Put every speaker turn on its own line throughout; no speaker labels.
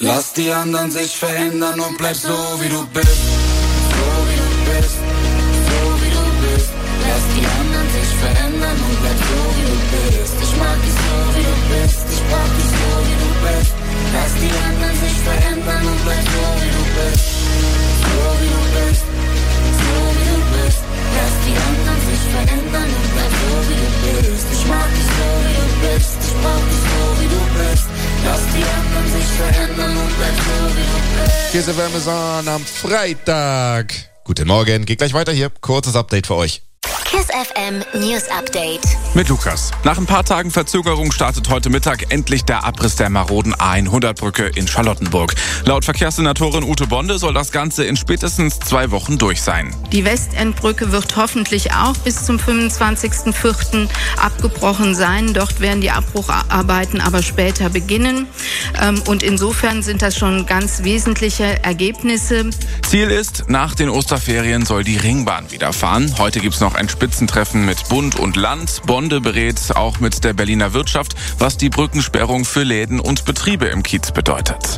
Lass die anderen sich verändern und bleib so wie du bist. So wie du bist, so wie du bist. Lass die anderen sich verändern und bleib so wie du bist. Ich mag dich so wie du bist, ich brauch dich so wie du bist. Lass die anderen sich verändern und bleib so wie du bist. So wie du bist, so wie du bist. Lass die anderen sich verändern und bleib so wie du bist. Ich mag dich so wie du bist, ich brauch dich so wie du bist. Lass die anderen sich verändern und bleib so wie du bist.
Kiss FM ist an am Freitag. Guten Morgen, geht gleich weiter hier. Kurzes Update für euch.
Kiss FM News Update.
Mit Lukas. Nach ein paar Tagen Verzögerung startet heute Mittag endlich der Abriss der maroden A100-Brücke in Charlottenburg. Laut Verkehrssenatorin Ute Bonde soll das Ganze in spätestens 2 Wochen durch sein.
Die Westendbrücke wird hoffentlich auch bis zum 25.04. abgebrochen sein. Dort werden die Abbrucharbeiten aber später beginnen. Und insofern sind das schon ganz wesentliche Ergebnisse.
Ziel ist, nach den Osterferien soll die Ringbahn wieder fahren. Heute gibt's noch ein Spitzentreffen mit Bund und Land. Bonde berät auch mit der Berliner Wirtschaft, was die Brückensperrung für Läden und Betriebe im Kiez bedeutet.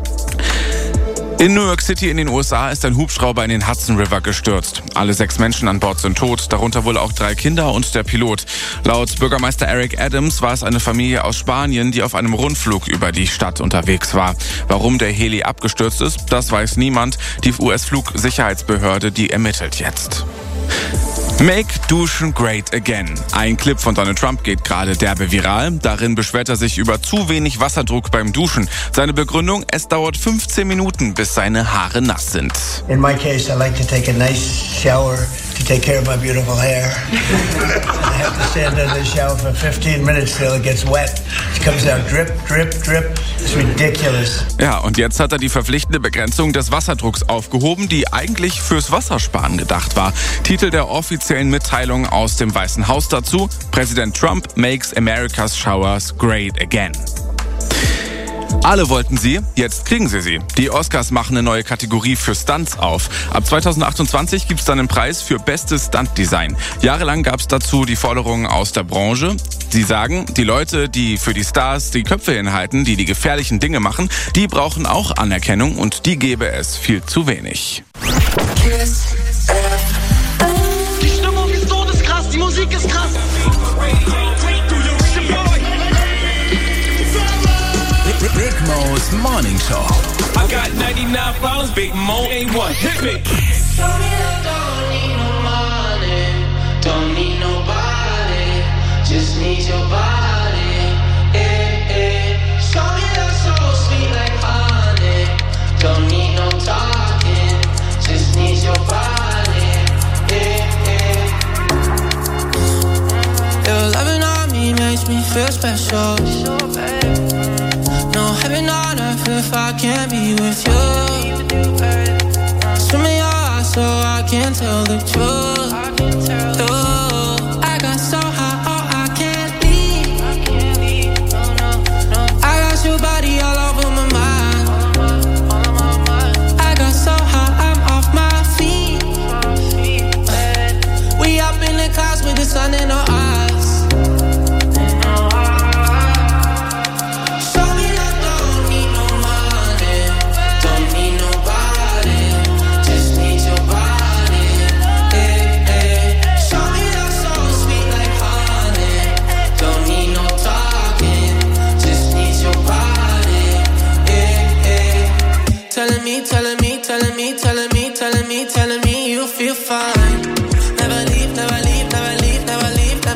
In New York City in den USA ist ein Hubschrauber in den Hudson River gestürzt. Alle 6 Menschen an Bord sind tot, darunter wohl auch 3 Kinder und der Pilot. Laut Bürgermeister Eric Adams war es eine Familie aus Spanien, die auf einem Rundflug über die Stadt unterwegs war. Warum der Heli abgestürzt ist, das weiß niemand. Die US-Flugsicherheitsbehörde, die ermittelt jetzt. Make Duschen Great Again. Ein Clip von Donald Trump geht gerade derbe viral. Darin beschwert er sich über zu wenig Wasserdruck beim Duschen. Seine Begründung, es dauert 15 Minuten, bis seine Haare nass sind.
In my case, I like to take a nice shower to take care of my beautiful hair. I have to stand under the shower for 15 minutes till it gets wet. It comes out drip, drip, drip. It's ridiculous.
Ja, und jetzt hat er die verpflichtende Begrenzung des Wasserdrucks aufgehoben, die eigentlich fürs Wassersparen gedacht war. Titel der offiziellen Mitteilung aus dem Weißen Haus dazu: Präsident Trump makes America's showers great again. Alle wollten sie, jetzt kriegen sie. Die Oscars machen eine neue Kategorie für Stunts auf. Ab 2028 gibt's dann einen Preis für bestes Stuntdesign. Jahrelang gab's dazu die Forderungen aus der Branche. Sie sagen, die Leute, die für die Stars die Köpfe hinhalten, die gefährlichen Dinge machen, die brauchen auch Anerkennung und die gäbe es viel zu wenig.
Die Stimmung ist todeskrass, die Musik ist krass.
Big Mo's Morning Show.
I got 99 problems, Big Mo ain't one. Hit me.
Don't need no money, don't need nobody, just need your body. Show me that so sweet like honey. Don't need no talking, just need your body. Your loving on me makes me feel special. No heaven on earth if I can't be with you. Swim in your eyes so I can tell the truth. I got so high, oh I can't leave. I got your body all over my mind. I got so high, I'm off my feet. We up in the clouds with the sun in our eyes. Telling me you feel fine. Never leave, never leave, never leave, never leave, never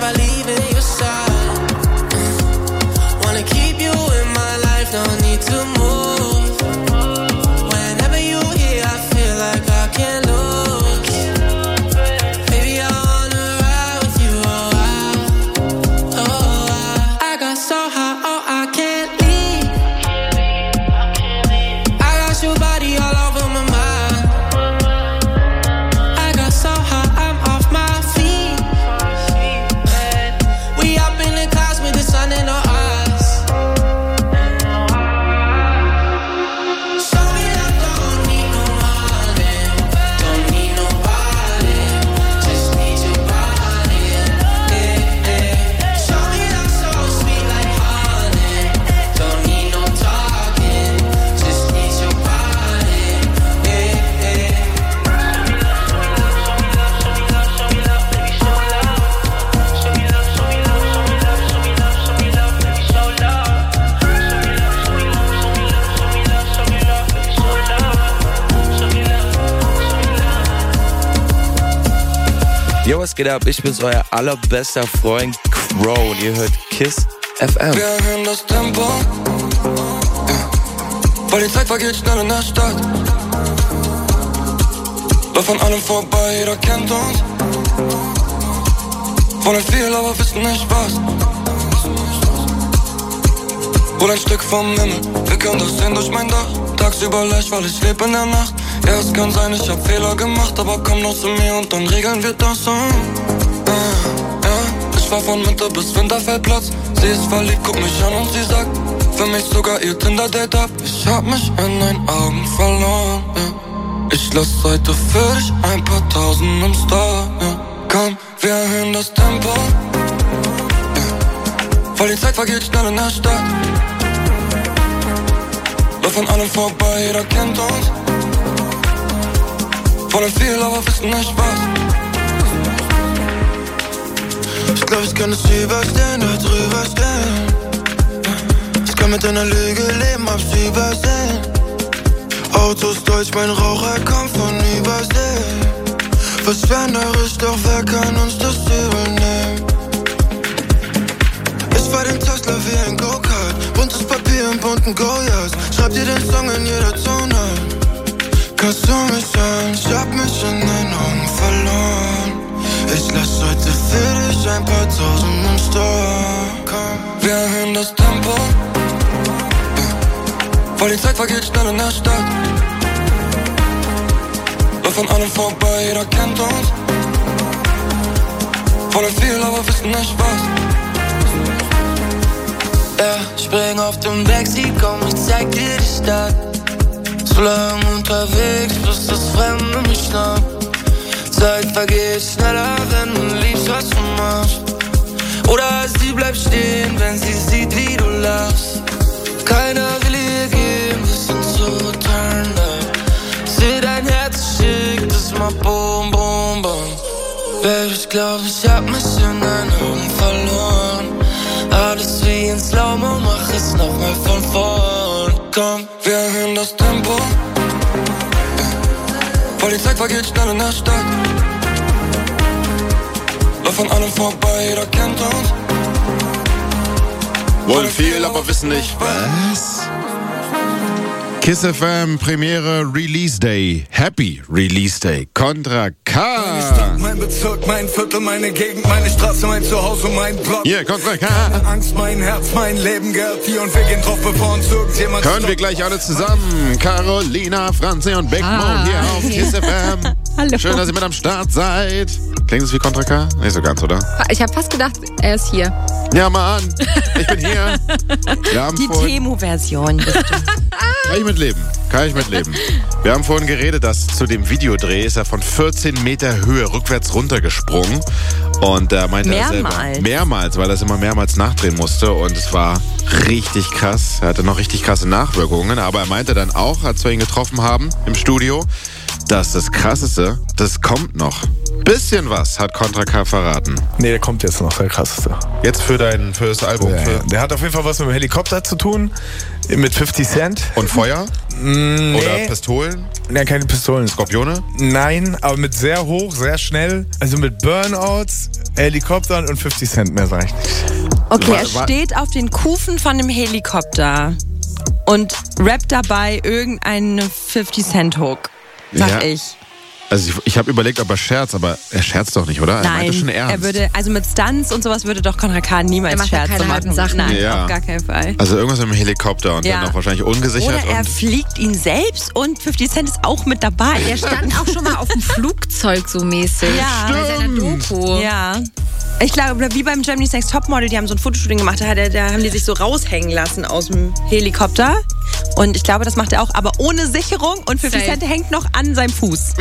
Yo, was geht ab? Ich bin's, euer allerbester Freund Crow und ihr hört KISS FM.
Wir erhöhen das Tempo, weil die Zeit vergeht schnell in der Stadt. Lauf an allem vorbei, jeder kennt uns. Wollen viel, aber wissen nicht was. Hol ein Stück vom Himmel, wir können das sehen durch mein Dach. Tagsüber leicht, weil ich lebe in der Nacht. Ja, es kann sein, ich hab Fehler gemacht, aber komm noch zu mir und dann regeln wir das so. Ich fahr von Mitte bis Winterfeldplatz. Sie ist verliebt, guck mich an und sie sagt, für mich sogar ihr Tinder-Date ab. Ich hab mich in deinen Augen verloren, Ich lass heute für dich ein paar Tausend im Store, Komm, wir erhöhen das Tempo, weil die Zeit vergeht schnell in der Stadt. Lauf an allem vorbei, jeder kennt uns. Wollen viel, aber wissen nicht was. Ich glaub, ich kann es überstehen, da drüber stehen. Ich kann mit einer Lüge leben, hab's übersehen. Autos deutsch, mein Raucher kommt von Übersee. Verschwenderisch, doch wer kann uns das übernehmen? Ich fahr den Tesla wie ein Go-Kart. Buntes Papier im bunten Goyas. Schreib dir den Song in jeder Tonart. Kannst du mich hören? Ich hab mich in deinen Augen verloren. Ich lass heute für dich ein paar Tausend im Store. Wir erhöhen das Tempo, weil die Zeit vergeht schnell in der Stadt. Lauf an allem vorbei, jeder kennt uns. Wollen viel, aber wissen nicht was. Spring auf dem Backseat, komm, ich zeig dir die Stadt. So lang unterwegs, bis das Fremde mich schnappt. Zeit vergeht schneller, wenn du liebst, was du machst. Oder sie bleibt stehen, wenn sie sieht, wie du lachst. Keiner will ihr gehen, wir sind so turned up. Seh dein Herz, schick das mal boom, boom, boom. Baby, ich glaub, ich hab mich in deinen Augen verloren. Alles wie in Slow-Mo, mach es nochmal von vorn. Komm, wir erhöhen das Tempo, weil die Zeit vergeht schnell in der Stadt. Lauf an allem vorbei, jeder kennt uns.
Wollen viel, aber wissen nicht was. KISS FM Premiere Release Day. Happy Release Day. Contra K.
Meine Stadt, mein Bezirk, mein Viertel, meine Gegend, meine Straße, mein Zuhause, mein Block.
Hier, Contra K.
Keine Angst, mein Herz, mein Leben gehört dir und wir gehen drauf, bevor uns irgendjemand
Hören wir gleich alle zusammen. Carolina, Franzi und Beckmann hier auf KISS FM.
Hallo.
Schön, dass ihr mit am Start seid. Klingt es wie Contra K? Nicht so ganz, oder?
Ich habe fast gedacht, er ist hier.
Ja, Mann. Ich bin hier.
Die Temo-Version.
Kann ich mitleben. Wir haben vorhin geredet, dass zu dem Videodreh ist er von 14 Meter Höhe rückwärts runtergesprungen. Und da meinte er selber mehrmals, weil er es immer mehrmals nachdrehen musste. Und es war richtig krass. Er hatte noch richtig krasse Nachwirkungen. Aber er meinte dann auch, als wir ihn getroffen haben im Studio, dass das Krasseste, das kommt noch. Bisschen was hat Contra K verraten.
Nee, der kommt jetzt noch, der Krasseste.
Jetzt für das Album?
Ja, der hat auf jeden Fall was mit dem Helikopter zu tun, mit 50 Cent.
Und Feuer?
Nee.
Oder Pistolen?
Nein, keine Pistolen.
Skorpione?
Nein, aber mit sehr hoch, sehr schnell. Also mit Burnouts, Helikoptern und 50 Cent, mehr sag ich nicht.
Okay, er steht auf den Kufen von dem Helikopter und rappt dabei irgendeinen 50 Cent Hook, sag ich.
Also ich habe überlegt, ob er scherzt, aber er scherzt doch nicht, oder?
Nein,
er meinte schon ernst.
Er würde, also mit Stunts und sowas würde doch Contra K niemals Scherze machen.
Sachen.
Nein,
ja.
auf gar keinen Fall.
Also irgendwas mit dem Helikopter und dann auch wahrscheinlich ungesichert.
Oder er fliegt ihn selbst und 50 Cent ist auch mit dabei.
Er stand auch schon mal auf dem Flugzeug so mäßig.
Ja,
bei seiner Doku.
Ja. Ich glaube, wie beim Germany's Next Topmodel, die haben so ein Fotoshooting gemacht, da haben die sich so raushängen lassen aus dem Helikopter. Und ich glaube, das macht er auch, aber ohne Sicherung und 50 Cent hängt noch an seinem Fuß.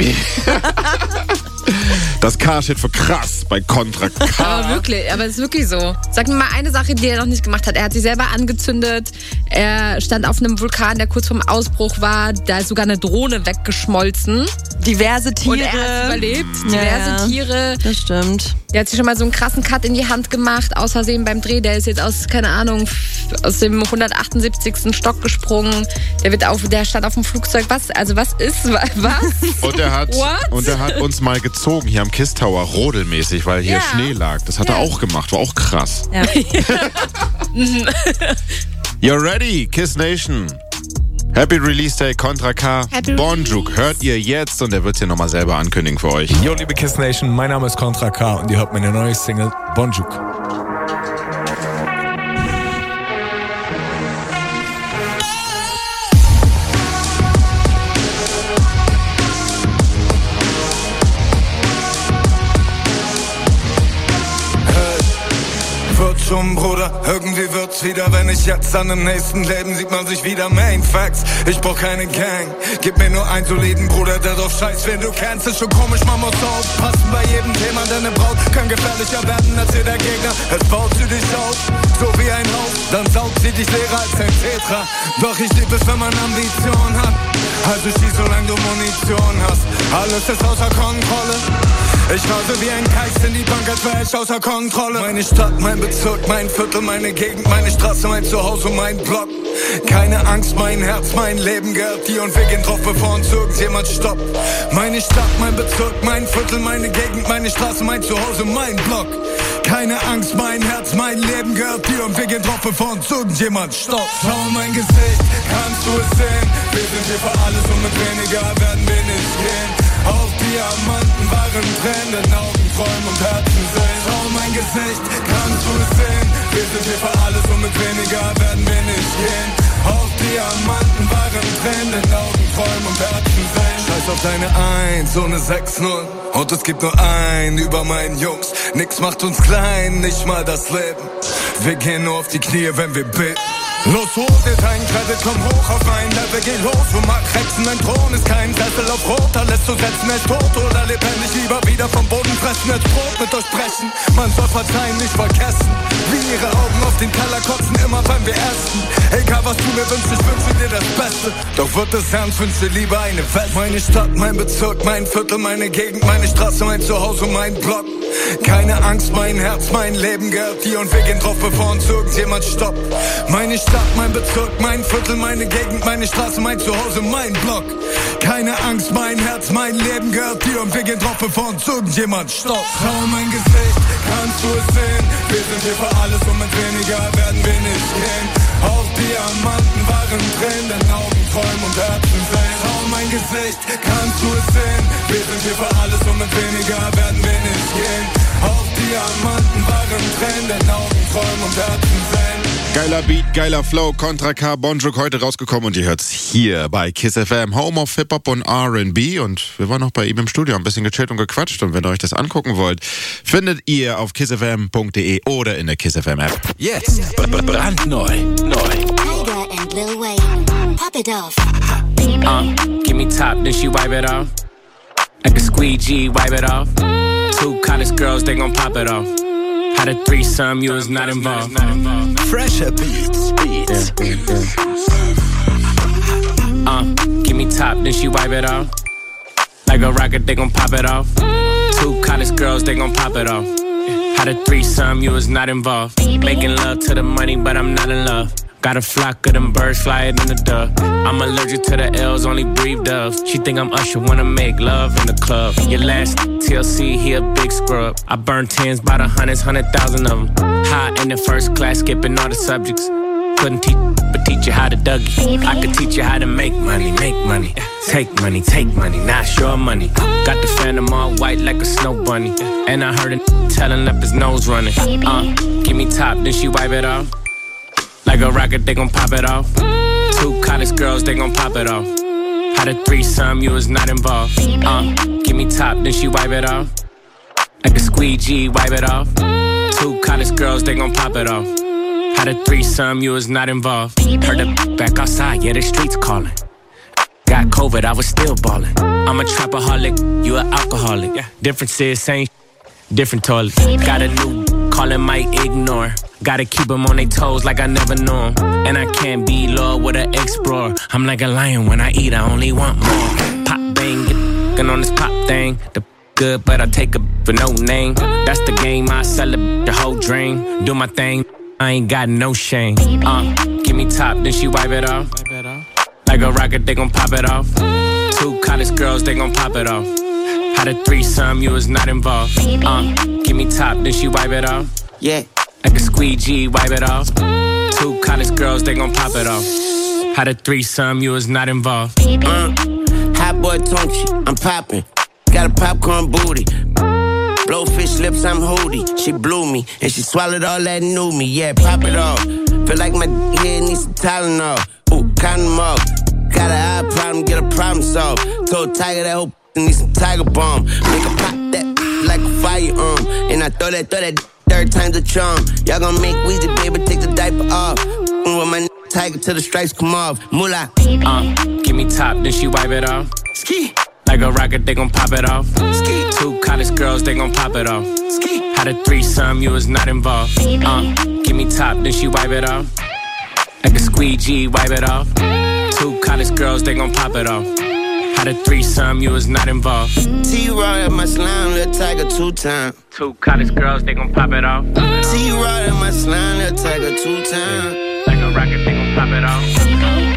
Das K steht für krass bei Contra K.
Aber es ist wirklich so. Sag mir mal eine Sache, die er noch nicht gemacht hat. Er hat sich selber angezündet. Er stand auf einem Vulkan, der kurz vorm Ausbruch war. Da ist sogar eine Drohne weggeschmolzen.
Diverse Tiere.
Und er hat überlebt. Diverse Tiere.
Das stimmt.
Der hat sich schon mal so einen krassen Cut in die Hand gemacht, aus Versehen beim Dreh. Der ist jetzt aus dem 178. Stock gesprungen. Der stand auf dem Flugzeug. Was ist? Was?
Und er hat uns mal gezeigt, gezogen hier am KISS Tower, rodelmäßig, weil hier Schnee lag. Das hat er auch gemacht, war auch krass.
Ja.
You're ready, KISS Nation. Happy Release Day, Contra K. Bonjuk hört ihr jetzt und er wird es hier nochmal selber ankündigen für euch.
Jo, liebe KISS Nation, mein Name ist Contra K und ihr hört meine neue Single Bonjuk.
Schon, Bruder, irgendwie wird's wieder, wenn ich jetzt an dem nächsten Leben sieht man sich wieder. Main Facts, ich brauch keine Gang, gib mir nur einen soliden Bruder, der drauf scheißt, wen du kennst. Ist schon komisch, man muss aufpassen bei jedem Thema, denn eine Braut kann gefährlicher werden als jeder Gegner. Es baut sie dich auf, so wie ein Haus, dann saugt sie dich leerer als ein Tetra. Doch ich lieb es, wenn man Ambition hat, also schieß, solange du Munition hast. Alles ist außer Kontrolle. Ich rase wie ein Geist in die Bank, als wär ich außer Kontrolle. Meine Stadt, mein Bezirk, mein Viertel, meine Gegend, meine Straße, mein Zuhause, mein Block. Keine Angst, mein Herz, mein Leben gehört dir und wir gehen drauf, bevor uns irgendjemand stoppt. Meine Stadt, mein Bezirk, mein Viertel, meine Gegend, meine Straße, mein Zuhause, mein Block. Keine Angst, mein Herz, mein Leben gehört dir und wir gehen drauf, bevor uns irgendjemand stoppt. Schau mein Gesicht, kannst du es sehen? Wir sind hier für alles und mit weniger werden wir nicht gehen. Auch Diamanten waren Tränen, Augen, Träumen und Herzen sehen. Schau mein Gesicht, kannst du es sehen? Wir sind hier für alles und mit weniger werden wir nicht gehen. Auch Diamanten waren Tränen, Augen, Träumen und Herzen sehen. Scheiß auf deine 1, so eine 6-0. Und es gibt nur einen über meinen Jungs. Nix macht uns klein, nicht mal das Leben. Wir gehen nur auf die Knie, wenn wir beten. Los, hol dir deinen Credit, komm hoch auf mein Level, geh los und mach Hexen. Ein Thron ist kein Sessel auf Rot, da lässt du setzen, es tot oder lebendig. Lieber wieder vom Boden fressen, als Brot mit euch brechen. Man soll verzeihen, nicht vergessen. Wie ihre Augen auf den Teller kotzen, immer beim wir essen. Egal was du mir wünschst, ich wünsche dir das Beste. Doch wird es ernst, wünsche lieber eine Welt. Meine Stadt, mein Bezirk, mein Viertel, meine Gegend, meine Straße, mein Zuhause, mein Block. Keine Angst, mein Herz, mein Leben gehört dir und wir gehen drauf, bevor uns irgendjemand stoppt. Meine Stadt, mein Bezirk, mein Viertel, meine Gegend, meine Straße, mein Zuhause, mein Block. Keine Angst, mein Herz, mein Leben gehört dir und wir gehen drauf, bevor uns irgendjemand stoppt. Schau mein Gesicht, kannst du es sehen? Wir sind hier für alles und mit weniger werden wir nicht gehen. Auch Diamanten waren Tränen, Augen, Träumen und Herzen sehen. Schau mein Gesicht, kannst du es sehen? Wir sind hier für alles und mit weniger werden wir nicht gehen. Auch Diamanten waren Tränen, Augen, Träumen und Herzen sehen.
Geiler Beat, geiler Flow, Contra K, Bonjuk heute rausgekommen und ihr hört's hier bei KISS FM, Home of Hip-Hop und R&B und wir waren noch bei ihm im Studio, ein bisschen gechillt und gequatscht und wenn ihr euch das angucken wollt, findet ihr auf kissfm.de oder in der KISS FM App.
Jetzt brandneu,
Tiger and Lil Wayne, pop it off.
Give me top, then she wipe it off. Like a squeegee, wipe it off. Two college girls, they gon' pop it off. Had a threesome, you was not involved.
Fresher Beats.
Give me top, then she wipe it off. Like a rocket, they gon' pop it off. Two college girls, they gon' pop it off. Had a threesome, you was not involved. Making love to the money, but I'm not in love. Got a flock of them birds flying in the dove. I'm allergic to the L's, only breathe doves. She think I'm Usher, wanna make love in the club. Your last TLC, he a big scrub. I burn tens by the hundreds, 100,000 of them. High in the first class, skipping all the subjects. Couldn't teach, but teach you how to Dougie. I could teach you how to make money, take money, now it's your money. Got the phantom all white like a snow bunny. And I heard a telling up his nose running. Give me top, then she wipe it off. Like a rocket, they gon' pop it off. Two college girls, they gon' pop it off. Had a threesome, you was not involved. Give me top, then she wipe it off. Like a squeegee, wipe it off. Two college girls, they gon' pop it off. Had a threesome, you was not involved. Heard the back outside, yeah, the streets calling. Got COVID, I was still ballin'. I'm a trapaholic, you an alcoholic. Difference is same, different toilet. Got a new callin', might ignore. Gotta keep them on their toes like I never knew 'em. And I can't be low with an explorer. I'm like a lion when I eat, I only want more. Pop bang, get on this pop thing. The good, but I take a for no name. That's the game, I sell it, the whole dream. Do my thing, I ain't got no shame. Give me top, then she wipe it off. Like a rocket, they gon' pop it off. Two college girls, they gon' pop it off. Had a threesome, you was not involved. Give me top, then she wipe it off. Yeah, like a squeegee, wipe it off. 2 college girls, they gon' pop it off. Had a threesome, you was not involved.
Hot boy Tunchi, I'm poppin'. Got a popcorn booty. Blowfish lips, I'm hoodie. She blew me, and she swallowed all that new me. Yeah, pop it off. Feel like my head needs some Tylenol. Ooh, condom off. Got an eye problem, get a problem solved. Told Tiger that whole need some Tiger Balm. Make her pop that like a firearm. And I throw that 3rd time's a charm. Y'all gon' make Weezy, baby, take the diaper off. With my Tiger till the stripes come off. Moolah.
Give me top, then she wipe it off.
Ski.
Like a rocket, they gon' pop it off. Ski. 2 college girls, they gon' pop it off. Ski. Had a threesome, you was not involved. Give me top, then she wipe it off. Like a squeegee, wipe it off. 2 college girls, they gon' pop it off. Had a threesome, you was not involved.
T-Raw at my slime, Lil Tiger 2 times.
2 college girls, they gon' pop it off.
T-Raw at my slime, Lil Tiger 2 times.
Like a rocket, they gon' pop it off.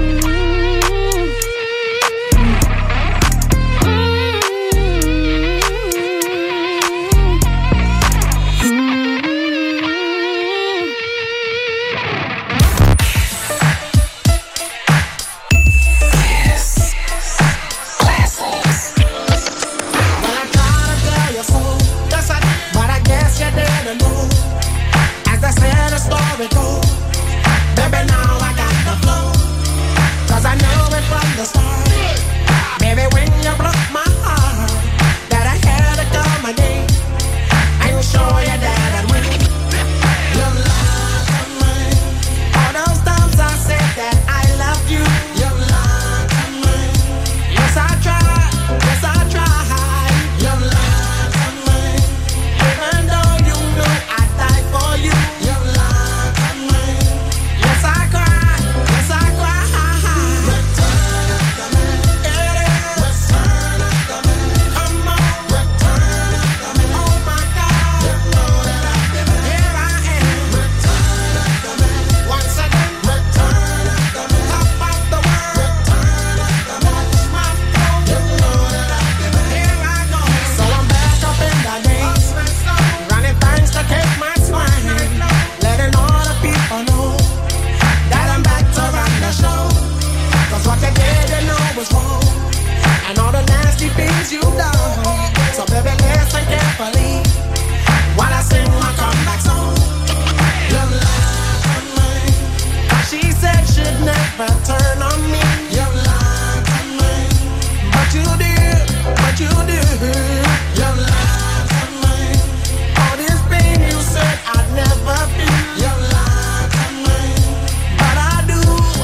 Baby, now I got the flow, 'cause I know it from the start. Baby, when you broke my heart, that I had to come again and show you that I'd win. Your love of mine. All those times I said that I love you. Your love of mine. Yes, I tried. Yes, I tried. Your love of mine. Even though you know I'd die for you. Your love of mine. Yes, I cried. Yes, I cried. Return of the man. It is. Return of the man. Come on. Return of the man. Oh my God. You know that I've been here. I am. Return of the man. Once again. Return of the man. Top of the world. Return of the man. Watch my flow. You know that I've been here. I go. So I'm back up in the game. Running things to take my swing. Letting all the people know that I'm back to run the show. 'Cause what you did, you know was wrong. And all the nasty things you've done. So baby, listen carefully while I sing my comeback song. Your love of mine. 'Cause she said she'd never turn on me. Your love of mine. But you did. But you did. Your love of mine. All this pain you said I'd never feel. Your love of mine. But I do.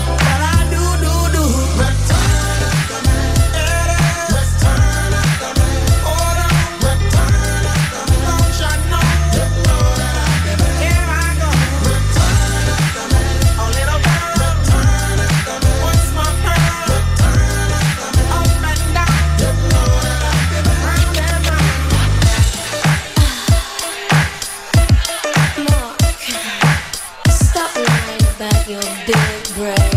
Return of the man. It is. Return of the man. Hold on. Return of the man. Don't you know? You know that I've been here. I go. Return of the man. A little girl. Return of the man. What's my pearl? Return of the man. Up and down. You know that I've been right there now.
Stop lying about your big break.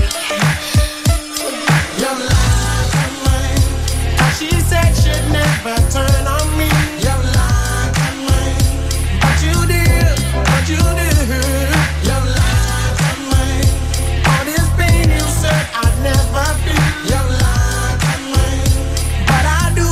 Your love of mine. 'Cause she said she'd never turn on me. Your love of mine. But you did. Your love of mine. All this pain you said I'd never feel. Your love of mine. But I do.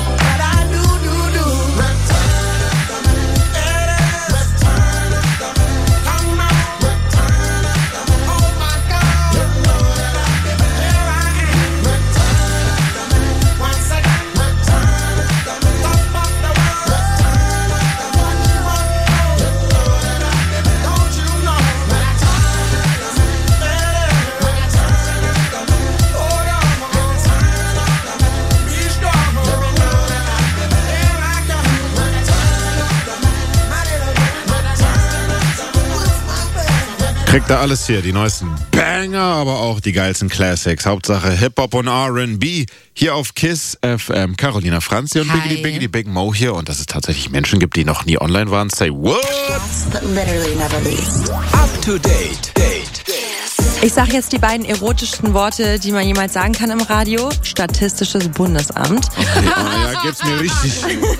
Return of the man. It is. Return of the man. Come on. Return of the man. Oh my God. You know that I've been here. I am. Return of the man. Once again. Return of the man. Top of the world. Return of the man. You know that I've been. Don't you know? Return of the man. Return of the man. Hold on. Return of the man. Be strong. You know that I've been. Here I come. Return of the man. My little girl. Return of the man. What's my baby?
Kriegt da alles hier, die neuesten Banger, aber auch die geilsten Classics. Hauptsache Hip-Hop und R&B hier auf KISS FM. Carolina Franzi und Biggity Big Mo hier. Und dass es tatsächlich Menschen gibt, die noch nie online waren. Say what?
But literally never leaves.
Up to date.
Ich sage jetzt die beiden erotischsten Worte, die man jemals sagen kann im Radio. Statistisches Bundesamt.
Okay, ja, gibt's mir richtig.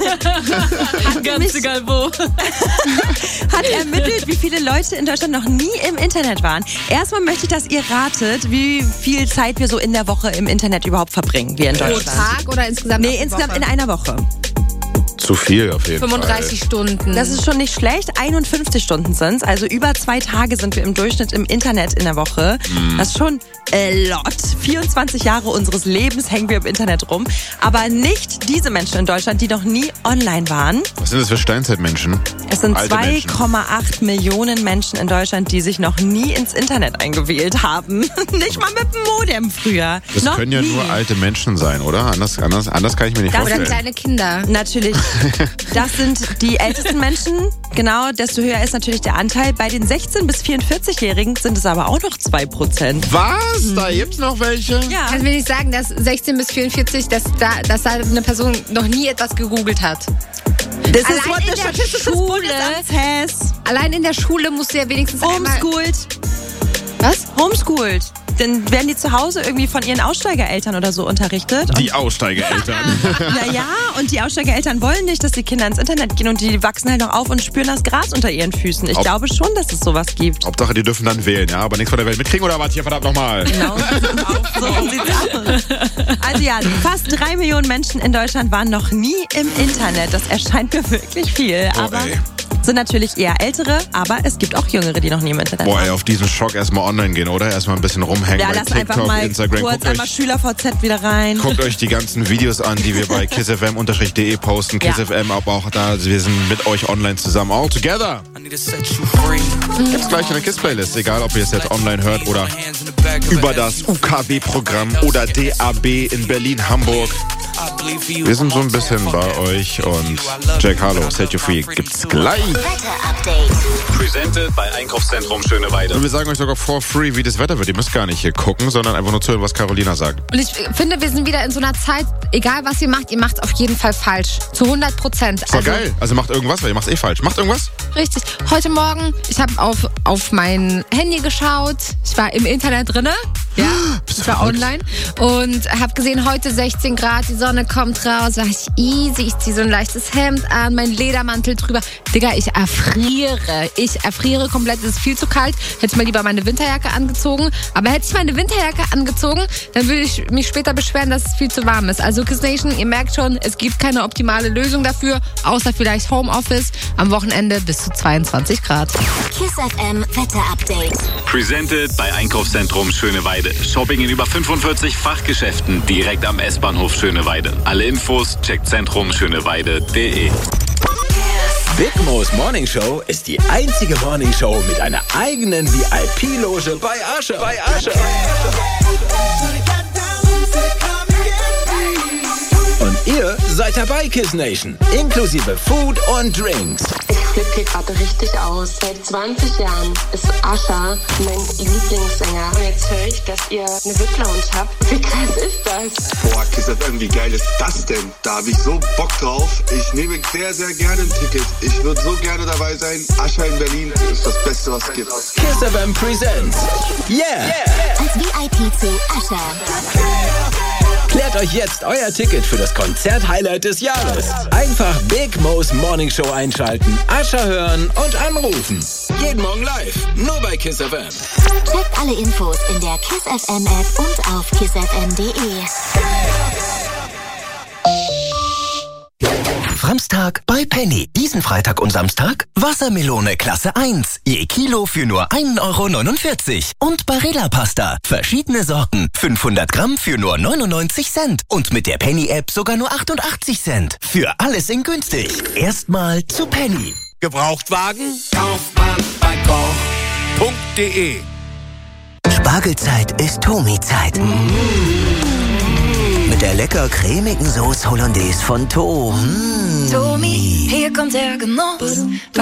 Ganz egal wo.
Hat ermittelt, wie viele Leute in Deutschland noch nie im Internet waren. Erstmal möchte ich, dass ihr ratet, wie viel Zeit wir so in der Woche im Internet überhaupt verbringen, wir in Deutschland.
Pro Tag oder insgesamt?
Nee, insgesamt in einer Woche.
Zu viel auf jeden
35
Fall.
Stunden.
Das ist schon nicht schlecht. 51 Stunden sind's. Also über 2 Tage sind wir im Durchschnitt im Internet in der Woche. Das ist schon a lot. 24 Jahre unseres Lebens hängen wir im Internet rum. Aber nicht diese Menschen in Deutschland, die noch nie online waren.
Was sind das für Steinzeitmenschen?
Es sind
Alte
2,8 Millionen Menschen in Deutschland, die sich noch nie ins Internet eingewählt haben. Nicht mal mit dem Modem früher.
Das
noch
können ja
nie.
nur alte Menschen sein, oder? Anders kann ich mir nicht vorstellen.
Oder kleine Kinder.
Natürlich. Das sind die ältesten Menschen. Genau, desto höher ist natürlich der Anteil. Bei den 16- bis 44-Jährigen sind es aber auch noch 2%.
Was? Da gibt's noch welche?
Ja.
Kannst du mir nicht sagen, dass 16 bis 44, dass da eine Person noch nie etwas gegoogelt hat?
Das ist
Allein
what
in
the
der
Statistisches
Schule-
Bundesamts has.
Allein in der Schule musst du ja wenigstens
Homeschooled.
Was?
Homeschooled. Dann werden die zu Hause irgendwie von ihren Aussteigereltern oder so unterrichtet.
Die Aussteigereltern.
Ja, und die Aussteigereltern wollen nicht, dass die Kinder ins Internet gehen und die wachsen halt noch auf und spüren das Gras unter ihren Füßen. Ich glaube schon, dass es sowas gibt.
Hauptsache, die dürfen dann wählen, ja? Aber nichts von der Welt mitkriegen oder was hier verdammt nochmal?
Genau, so sieht's aus. Also ja, fast 3 Millionen Menschen in Deutschland waren noch nie im Internet. Das erscheint mir wirklich viel.
Oh,
Aber
ey.
sind natürlich eher ältere, aber es gibt auch jüngere, die noch nie im Internet
Boah,
waren.
ey, auf diesen Schock erstmal online gehen, oder? Erstmal ein bisschen rumhängen
Ja,
bei
lass einfach
TikTok,
mal
Instagram.
kurz einmal SchülerVZ wieder rein.
Guckt euch die ganzen Videos an, die wir bei kissfm_de posten.
Ja.
KissFM, aber auch da, also wir sind mit euch online zusammen. All together. Gibt's gleich in der Kiss-Playlist, egal ob ihr es jetzt online hört oder über das UKW-Programm oder DAB in Berlin, Hamburg. Wir sind so ein bisschen bei euch und Jack Harlow, Set You Free, gibt's gleich.
Presented bei Einkaufszentrum Schöneweide.
Und wir sagen euch sogar for free, wie das Wetter wird. Ihr müsst gar nicht hier gucken, sondern einfach nur zuhören, was Carolina sagt.
Und ich finde, wir sind wieder in so einer Zeit, egal was ihr macht auf jeden Fall falsch. Zu 100%.
Ist doch geil. Also macht irgendwas, weil ihr macht's eh falsch. Macht irgendwas?
Richtig. Heute Morgen, ich habe auf mein Handy geschaut. Ich war im Internet drinne. Ja, ich war online und habe gesehen, heute 16 Grad, die Sonne kommt raus. War ich easy, ich ziehe so ein leichtes Hemd an, mein Ledermantel drüber. Digga, ich erfriere. Ich erfriere komplett, es ist viel zu kalt. Hätte ich mal lieber meine Winterjacke angezogen. Aber hätte ich meine Winterjacke angezogen, dann würde ich mich später beschweren, dass es viel zu warm ist. Also Kiss Nation, ihr merkt schon, es gibt keine optimale Lösung dafür, außer vielleicht Homeoffice. Am Wochenende bis zu 22 Grad.
Kiss FM Wetter Update.
Presented bei Einkaufszentrum Schöneweide. Shopping in über 45 Fachgeschäften direkt am S-Bahnhof Schöneweide. Alle Infos checkt zentrumschöneweide.de.
Big Mo's Morning Show ist die einzige Morning Show mit einer eigenen VIP-Loge bei Asher. Und ihr seid dabei, Kiss Nation. Inklusive Food und Drinks.
Ich flippe hier gerade richtig aus. Seit 20 Jahren ist Asher mein Lieblingssänger. Und jetzt höre ich, dass ihr eine VIP-Lounge habt. Wie krass ist das?
Boah, Kiss FM, wie geil ist das denn? Da habe ich so Bock drauf. Ich nehme sehr, sehr gerne ein Ticket. Ich würde so gerne dabei sein. Asher in Berlin ist das Beste, was es gibt.
Kiss FM Presents. Yeah!
Als VIP zu Asher.
Klärt euch jetzt euer Ticket für das Konzert-Highlight des Jahres. Einfach Big Mo's Morning Show einschalten, Asher hören und anrufen. Jeden Morgen live, nur bei Kiss FM.
Checkt alle Infos in der Kiss FM App und auf kissfm.de.
Samstag bei Penny. Diesen Freitag und Samstag Wassermelone Klasse 1. Je Kilo für nur 1,49 €. Und Barilla-Pasta. Verschiedene Sorten. 500 Gramm für nur 99 Cent. Und mit der Penny-App sogar nur 88 Cent. Für alles in günstig. Erstmal zu Penny.
Gebrauchtwagen? Kauft man bei koch.de.
Spargelzeit ist Tomi-Zeit. Mit der lecker cremigen Sauce Hollandaise von
Tomi, hier kommt der Genuss.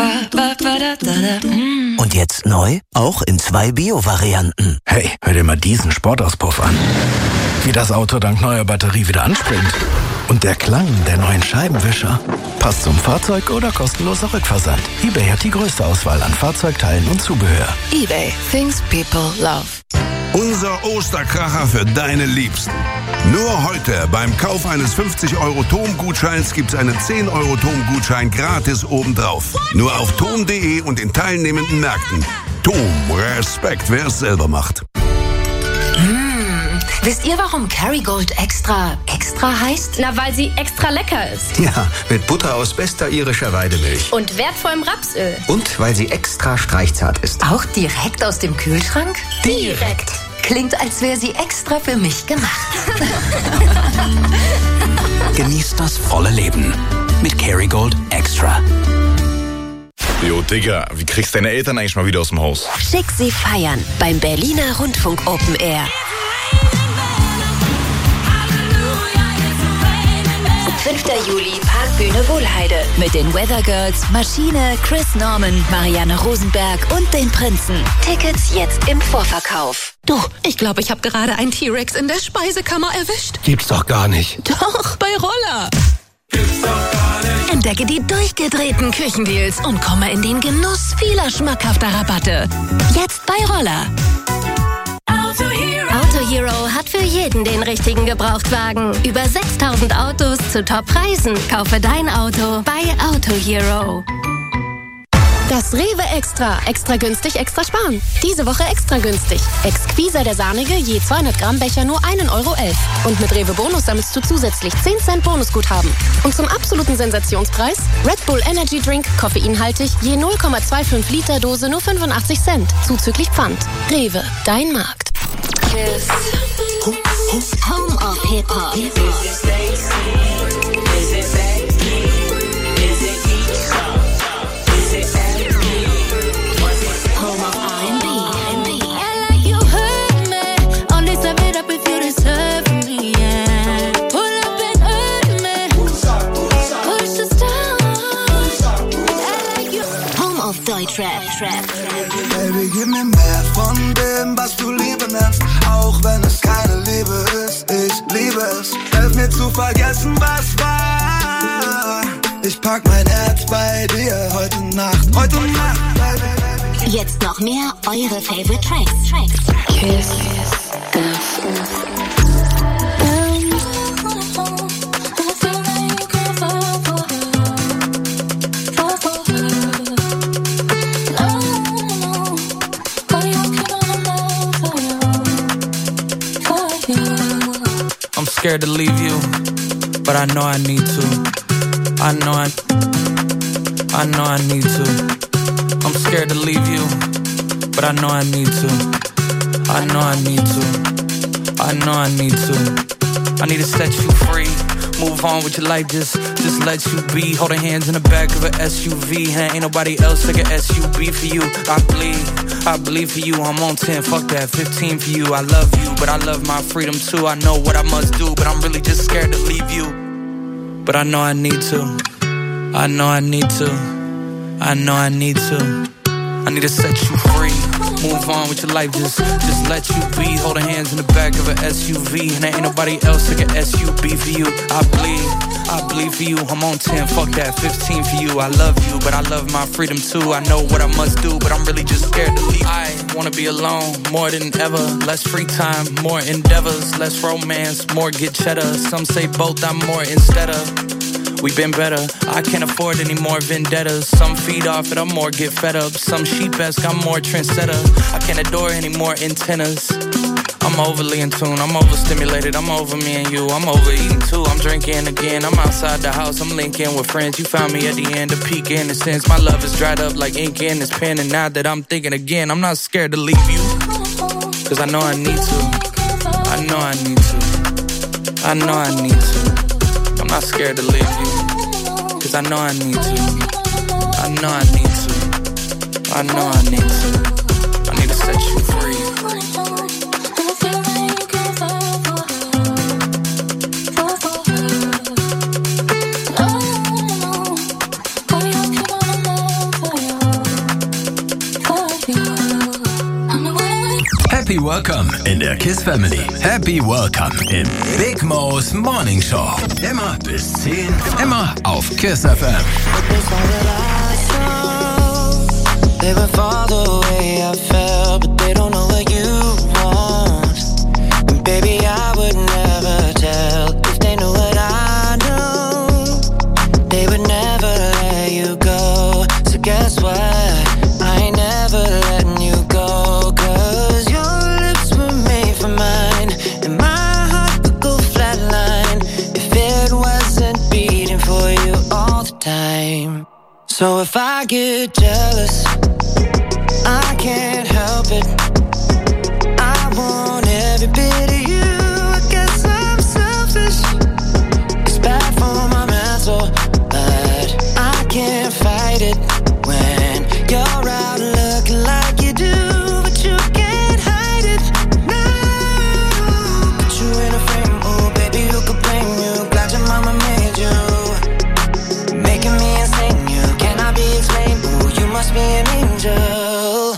Und jetzt neu, auch in 2 Bio-Varianten.
Hey, hör dir mal diesen Sportauspuff an. Wie das Auto dank neuer Batterie wieder anspringt. Und der Klang der neuen Scheibenwischer. Passt zum Fahrzeug oder kostenloser Rückversand. eBay hat die größte Auswahl an Fahrzeugteilen und Zubehör.
eBay, things people love.
Unser Osterkracher für deine Liebsten. Nur heute beim Kauf eines 50-Euro-TOM-Gutscheins gibt's einen 10-Euro-TOM-Gutschein gratis obendrauf. Nur auf tom.de und in teilnehmenden Märkten. TOM, Respekt, wer es selber macht.
Wisst ihr, warum Kerrygold extra heißt?
Na, weil sie extra lecker ist.
Ja, mit Butter aus bester irischer Weidemilch.
Und wertvollem Rapsöl.
Und weil sie extra streichzart ist.
Auch direkt aus dem Kühlschrank?
Direkt.
Klingt, als wäre sie extra für mich gemacht.
Genießt das volle Leben mit Kerrygold Extra.
Jo, Digga, wie kriegst deine Eltern eigentlich mal wieder aus dem Haus?
Schick sie feiern beim Berliner Rundfunk Open Air. 5. Juli, Parkbühne Wohlheide. Mit den Weather Girls, Maschine, Chris Norman, Marianne Rosenberg und den Prinzen. Tickets jetzt im Vorverkauf.
Du, ich glaube, ich habe gerade einen T-Rex in der Speisekammer erwischt.
Gibt's doch gar nicht.
Doch, bei Roller.
Entdecke die durchgedrehten Küchendeals und komme in den Genuss vieler schmackhafter Rabatte. Jetzt bei Roller. Auto Hero hat für jeden den richtigen Gebrauchtwagen. Über 6000 Autos zu Top-Preisen. Kaufe dein Auto bei Auto Hero.
Das Rewe Extra. Extra günstig, extra sparen. Diese Woche extra günstig. Exquisa der Sahnige, je 200 Gramm Becher nur 1,11 € Und mit Rewe Bonus sammelst du zusätzlich 10 Cent Bonusguthaben. Und zum absoluten Sensationspreis Red Bull Energy Drink, koffeinhaltig, je 0,25 Liter Dose nur 85 Cent. Zuzüglich Pfand. Rewe, dein Markt.
Kiss. Home of Hip Hop.
Baby, gib mir mehr von dem, was du Liebe nennst, auch wenn es keine Liebe ist. Ich liebe es. Helf mir zu vergessen, was war. Ich pack mein Herz bei dir heute Nacht. Heute Nacht, baby.
Jetzt noch mehr eure Favorite Tracks.
Kiss.
Scared to leave you, but I know I need to. I know I need to. I'm scared to leave you, but I know I need to. I know I need to. I know I need to. I need to set you free. Move on with your life, just let you be. Holding hands in the back of an SUV. And ain't nobody else like a SUV for you. I bleed for you, I'm on 10, fuck that, 15 for you. I love you, but I love my freedom too. I know what I must do, but I'm really just scared to leave you. But I know I need to. I know I need to. I know I need to. I need to set you free. Move on with your life, just let you be. Holding hands in the back of an SUV. And there ain't nobody else like a SUV for you. I bleed for you, I'm on 10, fuck that, 15 for you. I love you, but I love my freedom too. I know what I must do, but I'm really just scared to leave. I wanna be alone, more than ever. Less free time, more endeavors. Less romance, more get cheddar. Some say both, I'm more instead of. We've been better, I can't afford any more vendettas. Some feed off it, I'm more get fed up. Some sheep-esque, I'm more trendsetter. I can't adore any more antennas. I'm overly in tune, I'm overstimulated, I'm over me and you. I'm overeating too, I'm drinking again. I'm outside the house, I'm linking with friends. You found me at the end, a peak in a sense. My love is dried up like ink in this pen. And now that I'm thinking again, I'm not scared to leave you. Cause I know I need to. I know I need to. I know I need to. I'm not scared to leave you. Cause I know I need to. I know I need to. I know I need to. I need to set you free.
Happy Welcome in der KISS Family. Happy Welcome in Big Mo's Morning Show. Immer bis 10, immer auf KISS FM.
They would fall the way I felt, but they don't know what you want.
So guess what? I ain't never letting you go, 'cause your lips were made for mine, and my heart would go flatline if it wasn't beating for you all the time. So if I get jealous, I can't help it. I want every bit of you. I guess I'm selfish. It's bad for my mental, but I can't fight it when you're out looking like you do, but you can't hide it. No, put you in a frame, oh baby, who could blame you? Glad your mama made you, making me insane. You cannot be explained. Ooh, you must be an angel.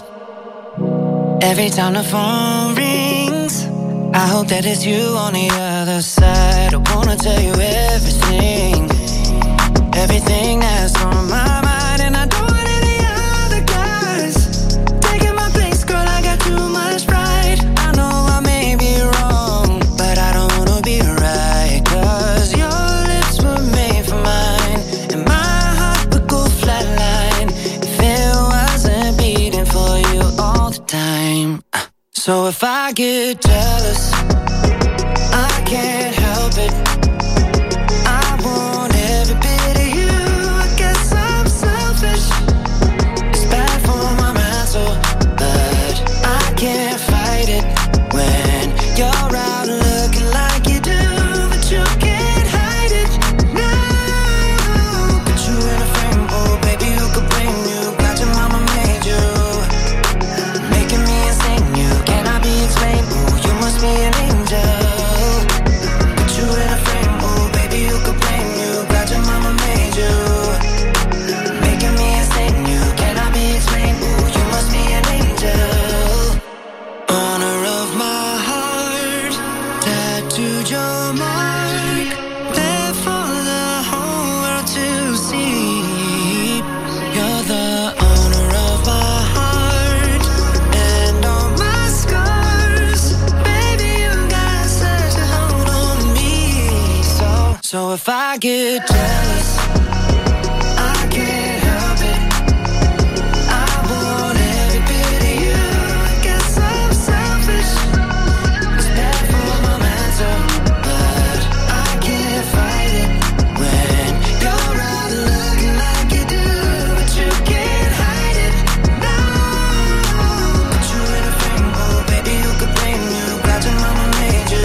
Every time the phone rings, I hope that it's you on the other side. I wanna tell you everything, everything that's on my mind, and I don't want any other guys taking my place, girl. I got too much pride. I know I may be wrong, but I don't wanna be right, 'cause your lips were made for mine, and my heart would go flatline if it wasn't beating for you all the time. So if I get jealous, I can't help it. I want every bit of you. I guess I'm selfish. It's bad for my mental, but I can't fight it when you're out looking like you do, but you can't hide it. No, put you in a frame, oh baby, who could blame you? Glad your mama made you, making me insane. You cannot be explained. Ooh, you must be an angel. Put you in a frame, oh baby, who could blame you? Glad your mama made you, making me insane. You cannot be explained. Ooh, you must be an angel. Honor of my heart, tattooed your mark, there for the whole world to see. You're the owner of my heart and all my scars. Baby, you got such a hold on me. So if I get jealous, I can't help it. I want every bit of you. I guess I'm selfish. It's bad for my mental, but I can't fight it when you're out looking like you do, but you can't hide it. No, put you in a frame, oh baby, who could blame you? Glad your mama made you,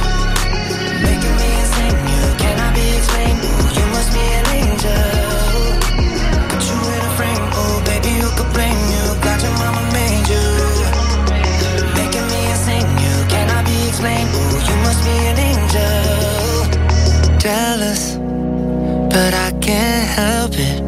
making me insane. You cannot be explained. Ooh, you must be an angel. Put you in a frame, oh baby, who could blame you? Glad your mama made you, making me insane. You cannot be explained. Ooh, you must be an angel. Jealous, but I can't help it.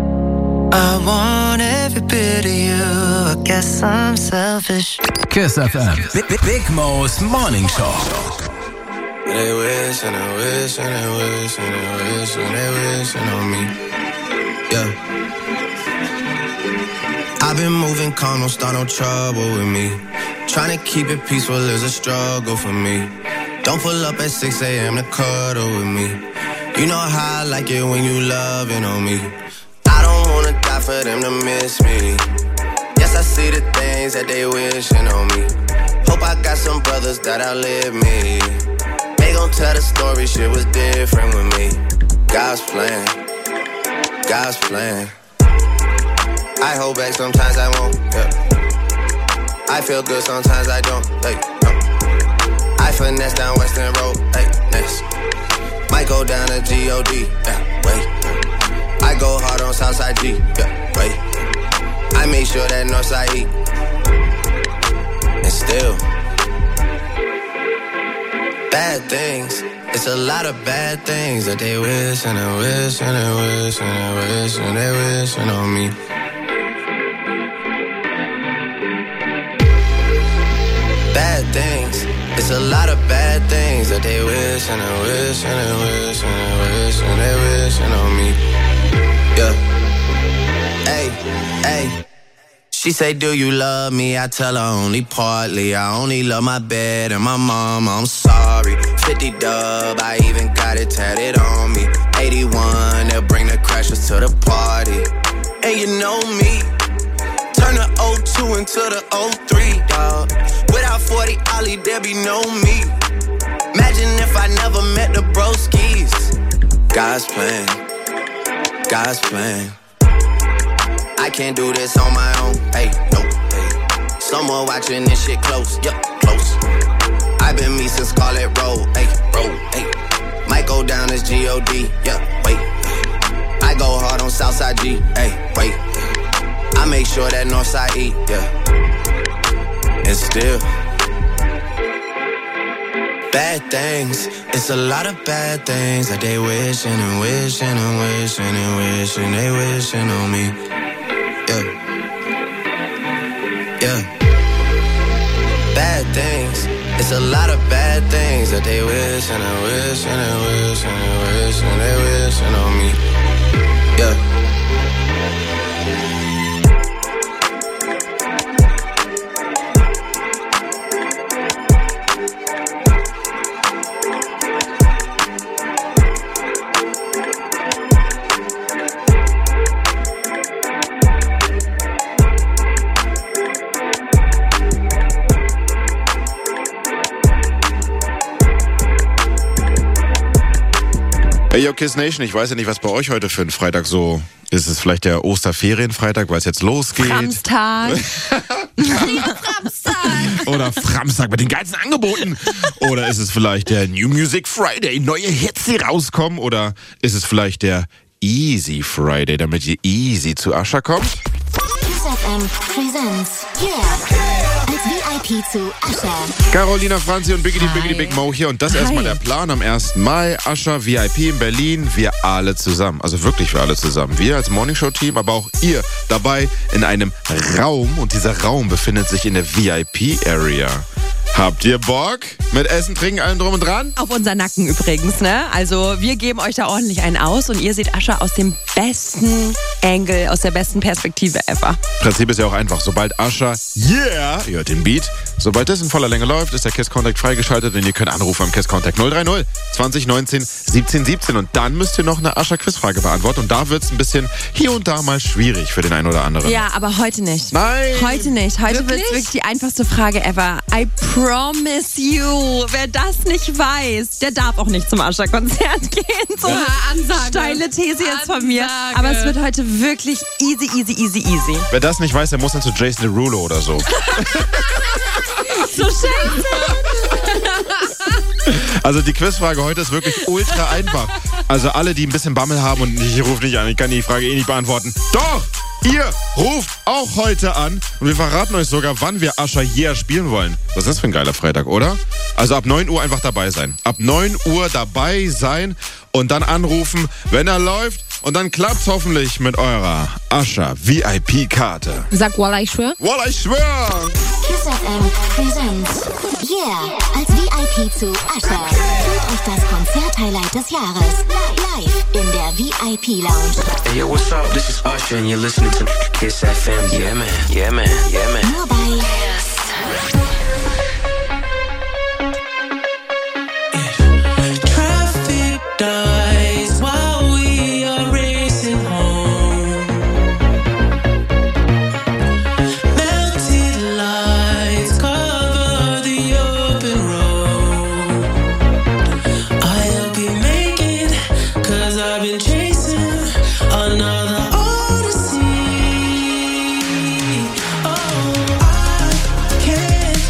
I want every bit of you. I guess I'm selfish.
Kiss FM. Big Mo's Morning Show.
They wish and they wish and they wish and they wish and they wishing on me. Yeah. I've been moving calm, don't start no trouble with me. Trying to keep it peaceful is a struggle for me. Don't pull up at 6 a.m. to cuddle with me. You know how I like it when you loving on me. I don't wanna die for them to miss me. Yes, I see the things that they wishing on me. Hope I got some brothers that outlive me. They gon' tell the story, shit was different with me. God's plan, God's plan. I hold back, sometimes I won't, yeah. I feel good, sometimes I don't, like, no. I finesse down Western Road, like, next. Might go down to G.O.D., yeah, wait. I go hard on Southside G, yeah, wait. I make sure that Northside E. And still, bad things. It's a lot of bad things that they wish and they wish and they wish and they wish and they wishing on me. Bad things. It's a lot of bad things that they wish and they wish and they wish and they wish and they wishing on me. Yeah. Hey, hey. She say, do you love me? I tell her only partly. I only love my bed and my mama, I'm sorry. 50 dub, I even got it tatted on me. 81, they'll bring the crashers to the party. and you know me. Turn the 02 into the 03, dawg. Without 40 Ollie, there be no me. Imagine if I never met the broskies. God's plan, God's plan. I can't do this on my own, hey, no, hey. Someone watching this shit close, yup, close. I've been me since Scarlet Road, hey, road, hey. Might go down as G.O.D., yeah, wait. I go hard on Southside G, hey, wait. I make sure that Northside E, yeah. And still, bad things, it's a lot of bad things that they wishing and wishing and wishing and wishing they wishing on me. Yeah. Yeah. Bad things. It's a lot of bad things that they wish and they wish and they wish and they wish and they wishing on me. Yeah.
Hey, yo, Kiss Nation, ich weiß ja nicht, was bei euch heute für ein Freitag so ist. Es vielleicht der Osterferienfreitag, weil es jetzt losgeht?
Framstag.
Oder Framstag mit den geilsten Angeboten. Oder ist es vielleicht der New Music Friday, neue Hits, die rauskommen? Oder ist es vielleicht der Easy Friday, damit ihr easy zu Ascha kommt?
Kiss FM presents als VIP zu Ascha.
Carolina Franzi und Biggity Big Mo hier. Und das erstmal der Plan am 1. Mai. Ascha, VIP in Berlin. Wir alle zusammen. Also wirklich wir alle zusammen. Wir als Morningshow-Team, aber auch ihr dabei in einem Raum. Und dieser Raum befindet sich in der VIP-Area. Habt ihr Bock? Mit Essen, Trinken, allem drum und dran?
Auf unser Nacken übrigens, ne? Also wir geben euch da ordentlich einen aus und ihr seht Ascha aus dem besten Angle, aus der besten Perspektive ever.
Prinzip ist ja auch einfach, sobald Ascha, ihr hört den Beat, sobald das in voller Länge läuft, ist der Kiss Contact freigeschaltet und ihr könnt anrufen am Kiss Contact 030 2019 17 17 und dann müsst ihr noch eine Ascha-Quizfrage beantworten und da wird es ein bisschen hier und da mal schwierig für den einen oder anderen.
Ja, aber heute nicht.
Nein!
Heute nicht. Heute wird es wirklich die einfachste Frage ever. I promise you, wer das nicht weiß, der darf auch nicht zum Ascha-Konzert gehen. So
Ansage.
Steile These jetzt von mir. Aber es wird heute wirklich easy.
Wer das nicht weiß, der muss dann zu Jason Derulo oder so.
So schön.
Also die Quizfrage heute ist wirklich ultra einfach. Also alle, die ein bisschen Bammel haben und ich rufe nicht an, ich kann die Frage eh nicht beantworten. Doch! Ihr ruft auch heute an und wir verraten euch sogar, wann wir Ascha Yeah spielen wollen. Was ist das für ein geiler Freitag, oder? Also ab 9 Uhr einfach dabei sein. Ab 9 Uhr dabei sein und dann anrufen, wenn er läuft. Und dann klappt's hoffentlich mit eurer Ascha VIP-Karte.
Sag Wallah, ich schwör.
Wallah, ich schwör!
Kiss FM presents als VIP zu Ascha. Holt euch das Konzert-Highlight des Jahres. Live in der VIP-Lounge.
Hey, yo, what's up? This is Usher and you're listening to Kiss FM. Yeah, man. Yeah, man. Yeah, man.
Nur bei
Traffic dies while we are racing home. Melted lights cover the open road. I'll be making, 'cause I've been chasing another odyssey. Oh, I can't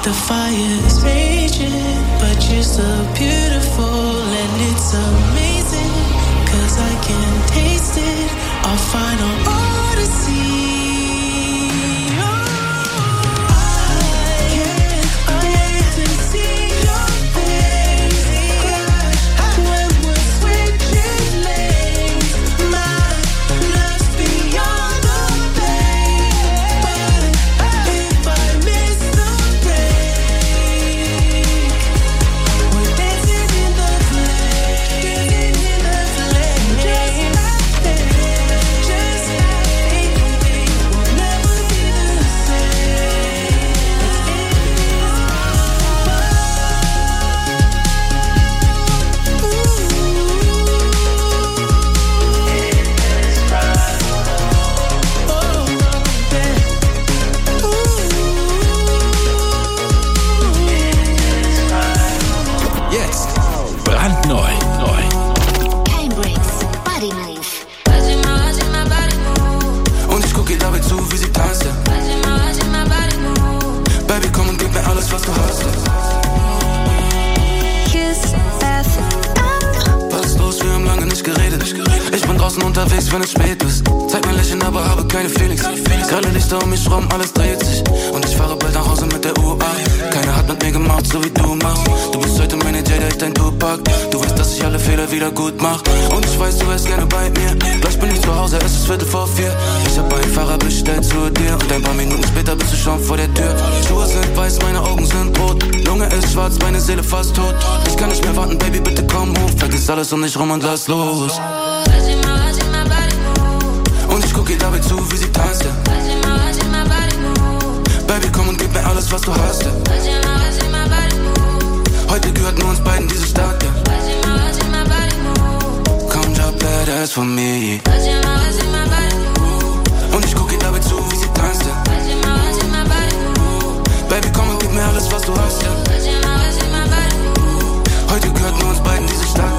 The fire is raging, but you're so beautiful and it's amazing. 'Cause I can taste it, our final odyssey.
Und ich guck ihr dabei zu, wie sie tanzt. Baby, komm und gib mir alles, was du hast. Was ist los? Wir haben lange nicht geredet. Ich bin draußen unterwegs, wenn es spät ist. Zeig mein Lächeln, aber habe keine Feelings. Gerade Lichter um mich rum, alles dreht sich. Und ich fahre bald nach Hause mit der Uhr. Keiner hat mit mir gemacht, so wie du machst. Du bist heute meine Jada, ich dein Tupac. Du weißt, dass ich alle Fehler wieder gut mach. Und ich weiß, du wärst gerne bei mir. Gleich bin ich zu Hause, es ist 4:45. Ich hab einen Fahrer bestellt zu dir. Und ein paar Minuten später bist du schon vor der Tür. Schuhe sind weiß, meine Augen sind rot. Lunge ist schwarz, meine Seele fast tot. Ich kann nicht mehr warten, Baby, bitte komm hoch. Vergiss alles um dich rum und lass los. Und ich guck ihr dabei zu, wie sie tanzt. Baby, komm und gib mir alles, was du hast. Heute gehört nur uns beiden diese Stadt. Komm, drop that ass for me. Und ich guck ihr dabei zu, wie sie tanzt. Baby, komm und gib mir alles, was du hast. Heute gehört nur uns beiden diese Stadt.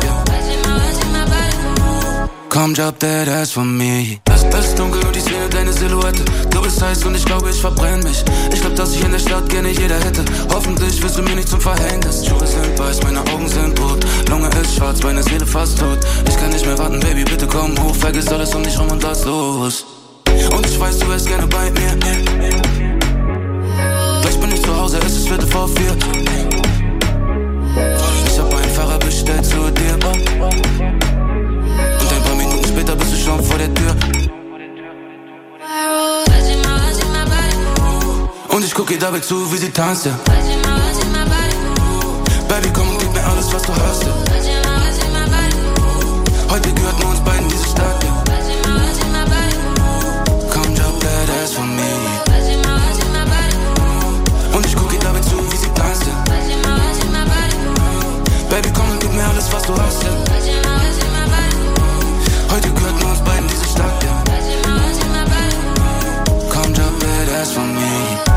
Komm, drop that ass for me. Das ist dunkel und ich sehe deine Silhouette. Du bist heiß und ich glaube, ich verbrenn mich. Ich glaub, dass ich in der Stadt gerne jeder hätte. Hoffentlich wirst du mir nicht zum Verhängnis. Schuhe sind weiß, meine Augen sind rot. Lunge ist schwarz, meine Seele fast tot. Ich kann nicht mehr warten, Baby, bitte komm hoch. Vergiss alles um dich rum und lass los. Und ich weiß, du wärst gerne bei mir. Gleich bin ich zu Hause, es ist 4:45. Ich hab einen Fahrer bestellt zu dir. Und ein paar Minuten später bist du schon vor der Tür. Und ich guck ihr dabei zu, wie sie tanzt. Baby, komm und gib mir alles, was du hast. Heute gehört nur uns beiden diese Stadt. Komm, drop that ass for me. Und ich guck ihr dabei zu, wie sie tanzt. Baby, komm und gib mir alles, was du hast. Heute gehört nur uns beiden diese Stadt. Komm, drop that ass for me.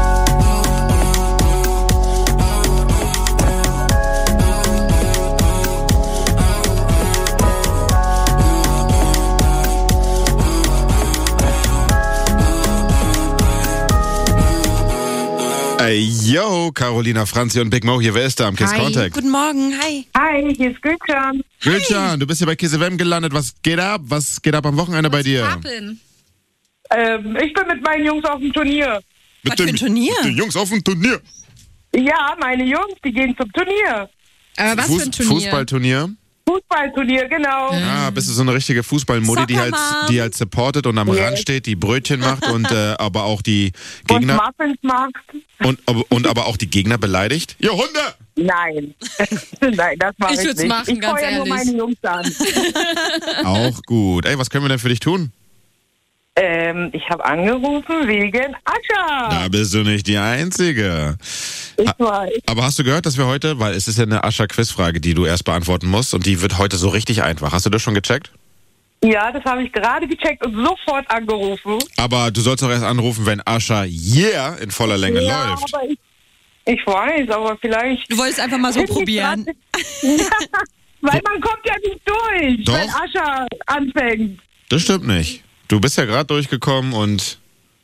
Yo, Carolina, Franzi und Big Mo hier. Wer ist da am Kiss Contact?
Guten Morgen, hi.
Hi, hier ist Gülcan.
Gülcan, du bist hier bei Kiss FM gelandet. Was geht ab? Was geht ab am Wochenende bei dir?
Ich bin mit meinen Jungs auf dem Turnier.
Was für ein Turnier? Mit den Jungs auf dem Turnier?
Ja, meine Jungs, die gehen zum Turnier.
Was für ein Turnier?
Fußballturnier?
Fußballturnier, genau.
Ah, bist du so eine richtige Fußballmodi, die halt supportet und am Rand steht, die Brötchen macht und aber auch die Gegner...
Und Muffins macht.
Und aber auch die Gegner beleidigt? Ihr Hunde!
Nein. Nein, das mache ich nicht.
Machen,
ich feuer nur meine Jungs an.
Auch gut. Ey, was können wir denn für dich tun?
Ich habe angerufen wegen Ascha.
Da bist du nicht die Einzige.
Ich weiß.
Aber hast du gehört, dass wir heute, weil es ist ja eine Ascha-Quiz-Frage, die du erst beantworten musst und die wird heute so richtig einfach. Hast du das schon gecheckt?
Ja, das habe ich gerade gecheckt und sofort angerufen.
Aber du sollst auch erst anrufen, wenn Ascha Yeah in voller Länge läuft.
Aber ich weiß, aber vielleicht...
Du wolltest einfach mal so probieren.
Weil man kommt ja nicht durch,
Doch.
wenn Ascha anfängt.
Das stimmt nicht. Du bist ja gerade durchgekommen und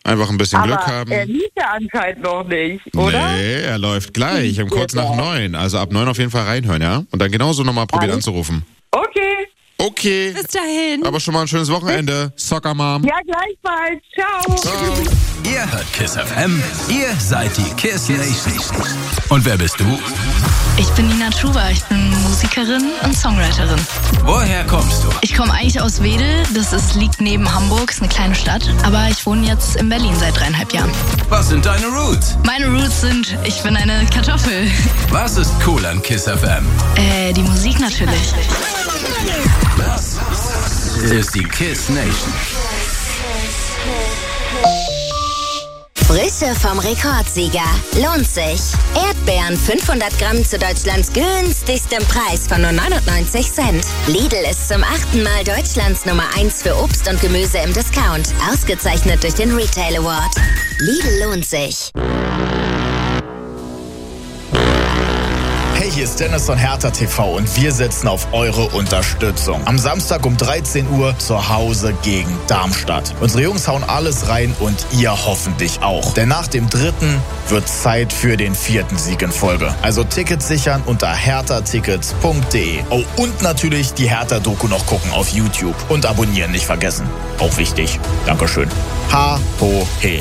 Einfach ein bisschen Glück haben.
Er lief ja anscheinend noch nicht, oder?
Nee, er läuft gleich, um kurz nach 9. Also ab 9 auf jeden Fall reinhören, ja? Und dann genauso nochmal probieren anzurufen. Okay.
Bis dahin.
Aber schon mal ein schönes Wochenende. Soccer Mom.
Ja, gleichfalls. Ciao.
Ihr hört KISS FM. Ihr seid die KISS Nation. Und wer bist du?
Ich bin Nina Schuber. Ich bin Musikerin und Songwriterin.
Woher kommst du?
Ich komme eigentlich aus Wedel. Liegt neben Hamburg. Ist eine kleine Stadt. Aber ich wohne jetzt in Berlin seit 3,5 Jahren.
Was sind deine Roots?
Meine Roots sind, ich bin eine Kartoffel.
Was ist cool an KISS FM?
Die Musik natürlich.
Das ist die KISS Nation.
Frische vom Rekordsieger. Lohnt sich. Erdbeeren 500 Gramm zu Deutschlands günstigstem Preis von nur 99 Cent. Lidl ist zum 8. Mal Deutschlands Nummer 1 für Obst und Gemüse im Discount. Ausgezeichnet durch den Retail Award. Lidl lohnt sich.
Hey, hier ist Dennis von Hertha TV und wir setzen auf eure Unterstützung. Am Samstag um 13 Uhr zu Hause gegen Darmstadt. Unsere Jungs hauen alles rein und ihr hoffentlich auch. Denn nach dem 3. wird Zeit für den 4. Sieg in Folge. Also Tickets sichern unter herthatickets.de. Oh, und natürlich die Hertha-Doku noch gucken auf YouTube. Und abonnieren nicht vergessen. Auch wichtig. Dankeschön. Ha-ho-he.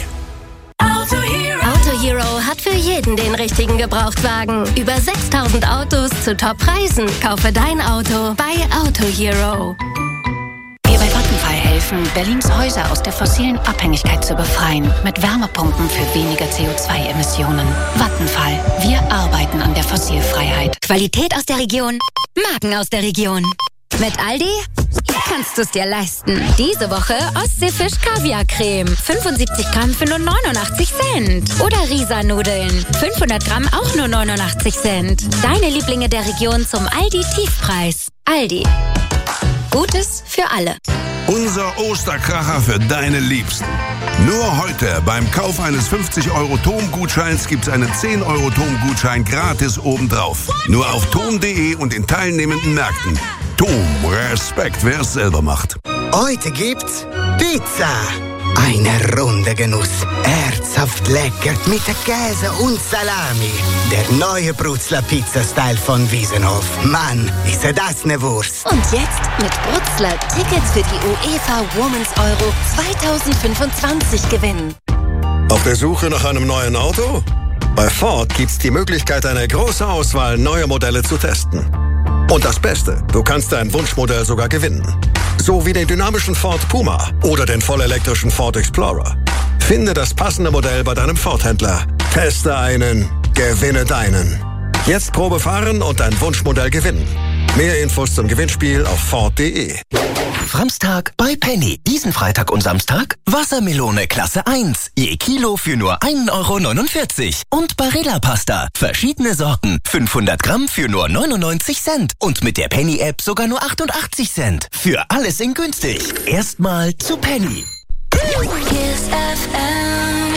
Auto Hero hat für jeden den richtigen Gebrauchtwagen. Über 6.000 Autos zu Top-Preisen. Kaufe dein Auto bei Auto Hero.
Wir bei Vattenfall helfen, Berlins Häuser aus der fossilen Abhängigkeit zu befreien. Mit Wärmepumpen für weniger CO2-Emissionen. Vattenfall. Wir arbeiten an der Fossilfreiheit.
Qualität aus der Region. Marken aus der Region. Mit Aldi kannst du es dir leisten. Diese Woche Ostseefisch Kaviarcreme. 75 Gramm für nur 89 Cent. Oder Risa-Nudeln. 500 Gramm auch nur 89 Cent. Deine Lieblinge der Region zum Aldi-Tiefpreis. Aldi. Gutes für alle.
Unser Osterkracher für deine Liebsten. Nur heute beim Kauf eines 50-Euro-TOM-Gutscheins gibt's einen 10-Euro-TOM-Gutschein gratis obendrauf. Nur auf tom.de und in teilnehmenden Märkten. TOM, Respekt, wer es selber macht.
Heute gibt's Pizza. Eine Runde Genuss. Herzhaft lecker mit Käse und Salami. Der neue Brutzler Pizza-Style von Wiesenhof. Mann, ist das eine Wurst.
Und jetzt mit Brutzler Tickets für die UEFA Women's Euro 2025 gewinnen.
Auf der Suche nach einem neuen Auto? Bei Ford gibt's die Möglichkeit, eine große Auswahl neuer Modelle zu testen. Und das Beste, du kannst dein Wunschmodell sogar gewinnen. So wie den dynamischen Ford Puma oder den vollelektrischen Ford Explorer. Finde das passende Modell bei deinem Ford-Händler. Teste einen, gewinne deinen. Jetzt Probe fahren und dein Wunschmodell gewinnen. Mehr Infos zum Gewinnspiel auf Ford.de.
Samstag bei Penny. Diesen Freitag und Samstag Wassermelone Klasse 1. Je Kilo für nur 1,49 €. Und Barilla Pasta. Verschiedene Sorten. 500 Gramm für nur 99 Cent. Und mit der Penny-App sogar nur 88 Cent. Für alles in günstig. Erstmal zu Penny.
KISS FM.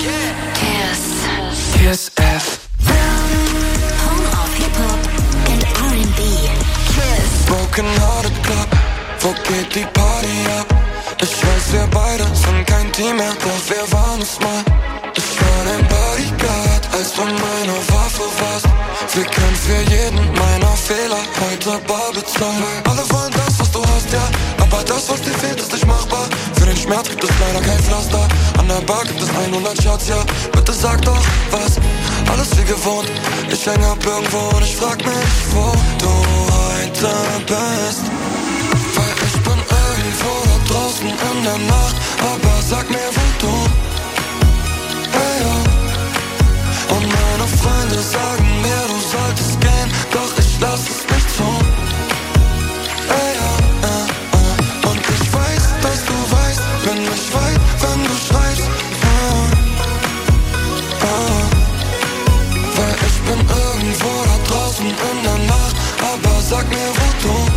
KISS.
KISS FM.
Home of Hip-Hop and R&B. KISS.
Broken Hearted Club, wo geht die Party ab? Ich weiß, wir beide sind kein Team mehr, doch wir waren es mal. Ich war dein Bodyguard, als du meine Waffe warst. Wir können für jeden meiner Fehler heute bar bezahlen. Alle wollen das, was du hast, ja, aber das, was dir fehlt, ist nicht machbar. Für den Schmerz gibt es leider kein Pflaster. An der Bar gibt es 100 Shots, ja, bitte sag doch was. Alles wie gewohnt, ich häng ab irgendwo und ich frag mich, wo du heute bist. Weil ich bin irgendwo da draußen in der Nacht, aber sag mir, wo du. Hey, ja. Und meine Freunde sagen mir, du solltest gehen, doch ich lass es nicht zu. Hey, ja. Und ich weiß, dass du weißt, bin ich weit, wenn du schreibst. Weil ich bin irgendwo da draußen in der Nacht, aber sag mir, wo du.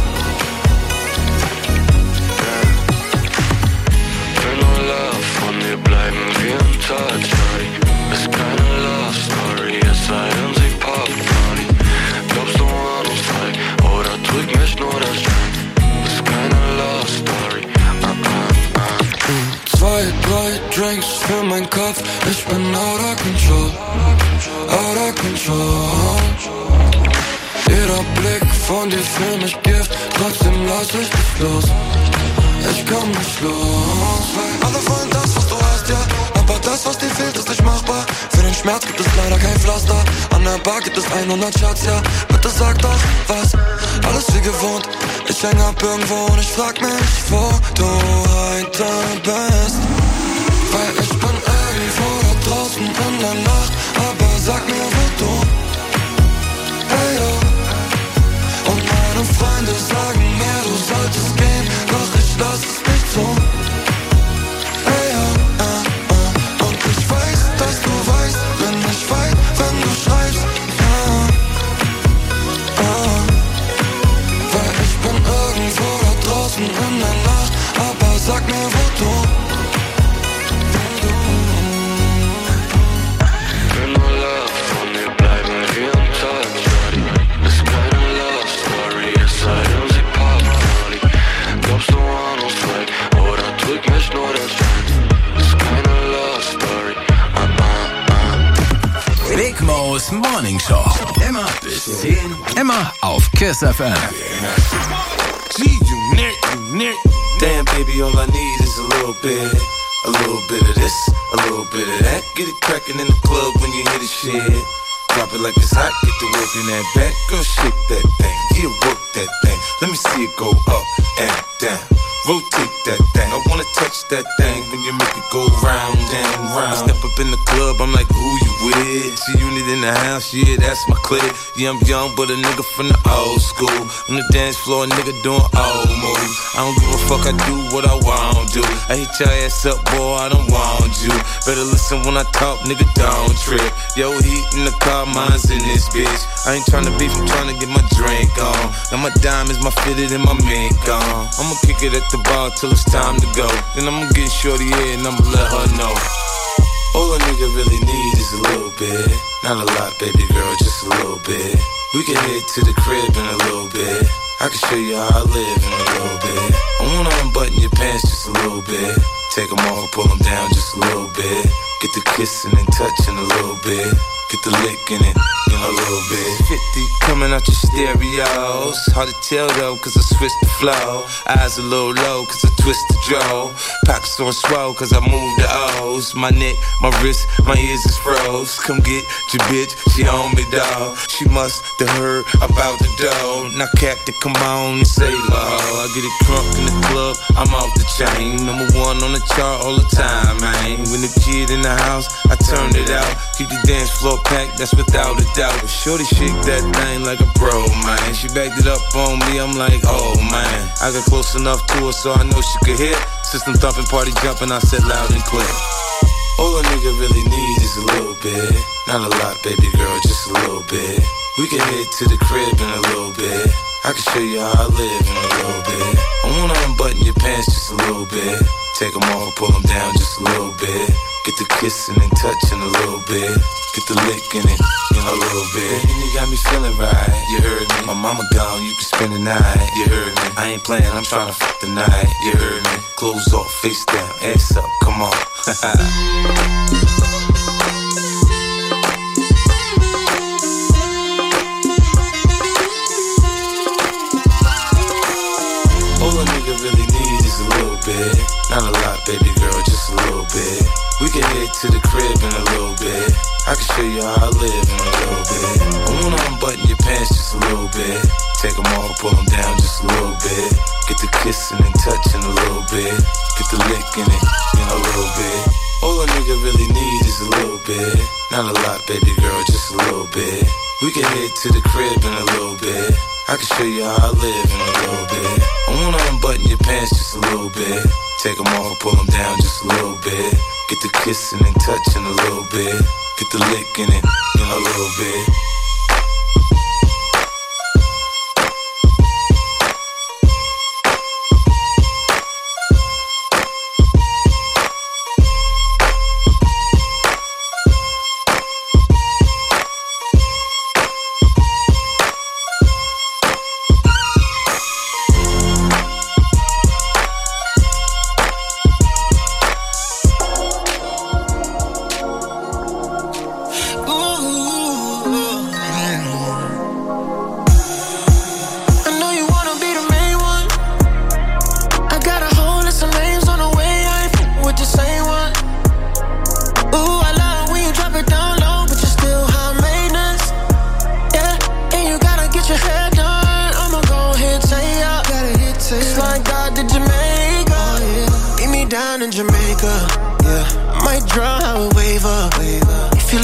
Wir bleiben wie im Touch, ist keine Love Story, es sei denn sie poppt.
für meinen Kopf, ich bin out of control, out of control. Jeder Blick von dir für mich Gift, trotzdem lass ich dich los. Ich komm nicht los, weil alle wollen das, was du hast, ja. Aber das, was dir fehlt, ist nicht machbar. Für den Schmerz gibt es leider kein Pflaster. An der Bar gibt es 100 Shots, ja. Bitte sag doch, was? Alles wie gewohnt. Ich häng ab irgendwo und ich frag mich, wo du heute bist. Weil ich bin irgendwo da draußen in der Nacht. Aber sag mir, wo du. Hey, yo. Und meine Freunde sagen mir, du solltest gehen. Doch ich lass es nicht so. Hey, yo. Und ich weiß, dass du weißt, bin ich weit, wenn du schreibst. Weil ich bin irgendwo da draußen in der Nacht. Aber sag mir, wo du.
Wenn nur Love von dir bleiben wir im Touch. Ist keine Love Story, es sei denn sie Pop-Party. Glaubst du an uns weg oder trügt mich nur der Schein? Ist keine Love Story,
Big Mo's Morning Show. Immer bis 10, immer auf Kiss FM.
Gee, you neck. Damn, baby, all I need is a little bit of this, a little bit of that. Get it crackin' in the club when you hear the shit. Drop it like it's hot, get the work in that back. Girl, shake that thing, yeah, work that thing. Let me see it go up and down. Rotate that thing, I wanna touch that thing when you make it go round and round. I step up in the club, I'm like, who you with? G-Unit in the house, yeah, that's my clique. Yeah, I'm young, but a nigga from the old school. On the dance floor, a nigga doing old moves. I don't give a fuck, I do what I want to. I hit your ass up, boy, I don't want you. Better listen when I talk, nigga, don't trip. Yo, heat in the car, mine's in this bitch. I ain't tryna beef, I'm tryna get my drink on. Now my diamonds, my fitted, and my mink on. I'ma kick it at the bar till it's time to go. Then I'ma get shorty here and I'ma let her know. All a nigga really need is a little bit. Not a lot, baby girl, just a little bit. We can head to the crib in a little bit. I can show you how I live in a little bit. I wanna unbutton your pants just a little bit. Take them off, pull them down just a little bit. Get the kissing and touching a little bit. Get the lick in it, in a little bit. 50 coming out your stereos. Hard to tell though, cause I switched the flow. Eyes a little low, cause I twist the draw. Pockets on swole, cause I move the O's. My neck, my wrist, my ears is froze. Come get your bitch, she on me, dawg. She must have heard about the dough. Now Captain, come on and save her. I get it crunk in the club, I'm off the chain. Number one on the chart all the time, man. When the kid in the house, I turned it out. Keep the dance floor packed, that's without a doubt. But shorty shake that thing like a pro, man. She backed it up on me, I'm like, oh man. I got close enough to her so I know she could hear. System thumping, party jumping, I said loud and clear. All a nigga really need is a little bit. Not a lot, baby girl, just a little bit. We can head to the crib in a little bit. I can show you how I live in a little bit. I wanna unbutton your pants just a little bit. Take them off, pull them down just a little bit. Get the kissing and touching a little bit. Get the lick in it, in a little bit. And you got me feeling right, you heard me. My mama gone, you can spend the night, you heard me. I ain't playing, I'm trying to fuck the night, you heard me. Clothes off, face down, ass up, come on. All a nigga really need is a little bit. Not a lot, baby girl, just a little bit. We can head to the crib in a little bit. I can show you how I live in a little bit. I wanna unbutton your pants just a little bit. Take them off, pull them down just a little bit. Get the kissing and touching a little bit. Get the lick in it, in a little bit. All a nigga really need is a little bit. Not a lot, baby girl, just a little bit. We can head to the crib in a little bit. I can show you how I live in a little bit. I wanna unbutton your pants just a little bit. Take them off, pull them down just a little bit. Get the kissing and touching a little bit. Get the lick in it, in a little bit.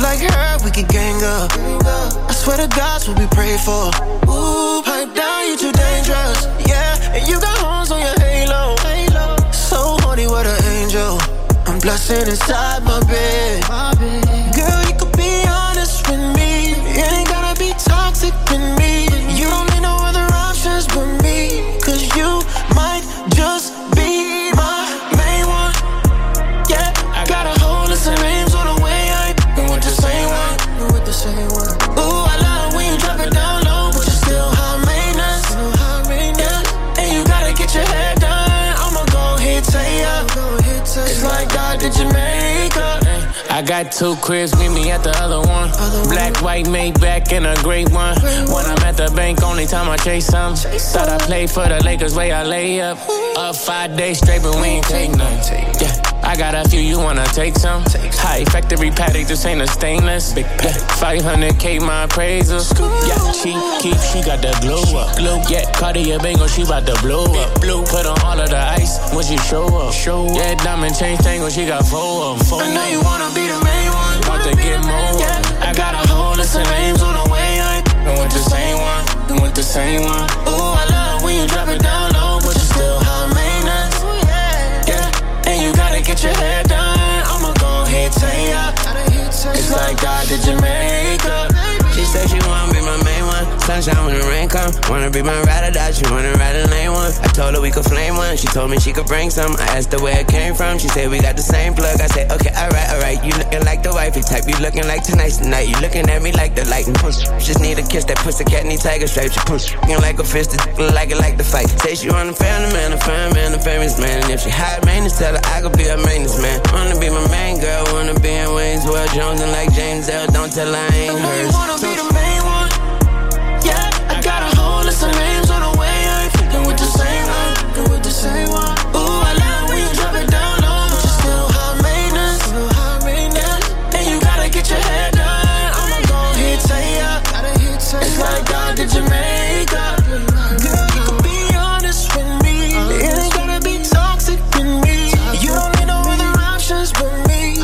like her, we could gang up. I swear to God's what we pray for. Ooh, pipe down, you too dangerous. Yeah, and you got horns on your halo. So horny, what an angel. I'm blushing inside my bed. Girl, you could be honest with me. It ain't gotta be toxic with me. You don't need no other options but me. Cause you might just be my main one. Yeah, I got a whole list of names on the way. I ain't f***ing with the same one. Ooh, I love when you drop it down low, but you're still high maintenance. Yeah, and you gotta get your hair done. I'ma go ahead, say ya. It's like God did Jamaica.
I got 2 cribs, meet me at the other one. Black, white, Maybach, and a great one. When I'm at the bank, only time I chase some. Thought I played for the Lakers, way I lay up. Up 5 days straight, but we ain't take none. Yeah, I got a few, you wanna take some? High factory paddock, this ain't a stainless. Big pack, 500K my appraisal. Yeah, she got that glow up. Yeah, Cartier Bango, she bout to blow up. Put on all of the ice when she show up. Yeah, diamond chain tangle, she got 4 of them.
I know you wanna be the main one.
Want to get more.
Yeah, I got a whole list of names on the way. I ain't
with the same one.
Ooh, I love when you drop it down low, but you're still high maintenance. Yeah, and you gotta get your hair done. I'ma go ahead, say ya. It's like God did Jamaica.
She said she wanna be my main one. Sunshine when the rain come. Wanna be my ride or die. She wanna ride a lane one. I told her we could flame one. She told me she could bring some. I asked her where it came from. She said we got the same plug. I said okay, alright. You looking like the wifey type. You looking like tonight's the night. You looking at me like the light and push. Just need a kiss. That pussycat need tiger stripes. You push. You like a fist. Like it like the fight. Say she want a family man, a fine man, a famous man. And if she high maintenance, tell her I could be her maintenance man. Wanna be my main girl. Wanna be in Wayne's World Jones and like James L. Don't tell her I ain't hers.
You wanna be the main one. Yeah, I got a whole list of names on the way. I ain't f***ing with the same one. Ooh, I love when you drop it down low, but you're still high maintenance. Yeah, and you gotta get your hair done. I'ma go ahead, say ya. It's like God did Jamaica. Girl, you can be honest with me. It ain't gotta be toxic with me. You don't need no other options but me.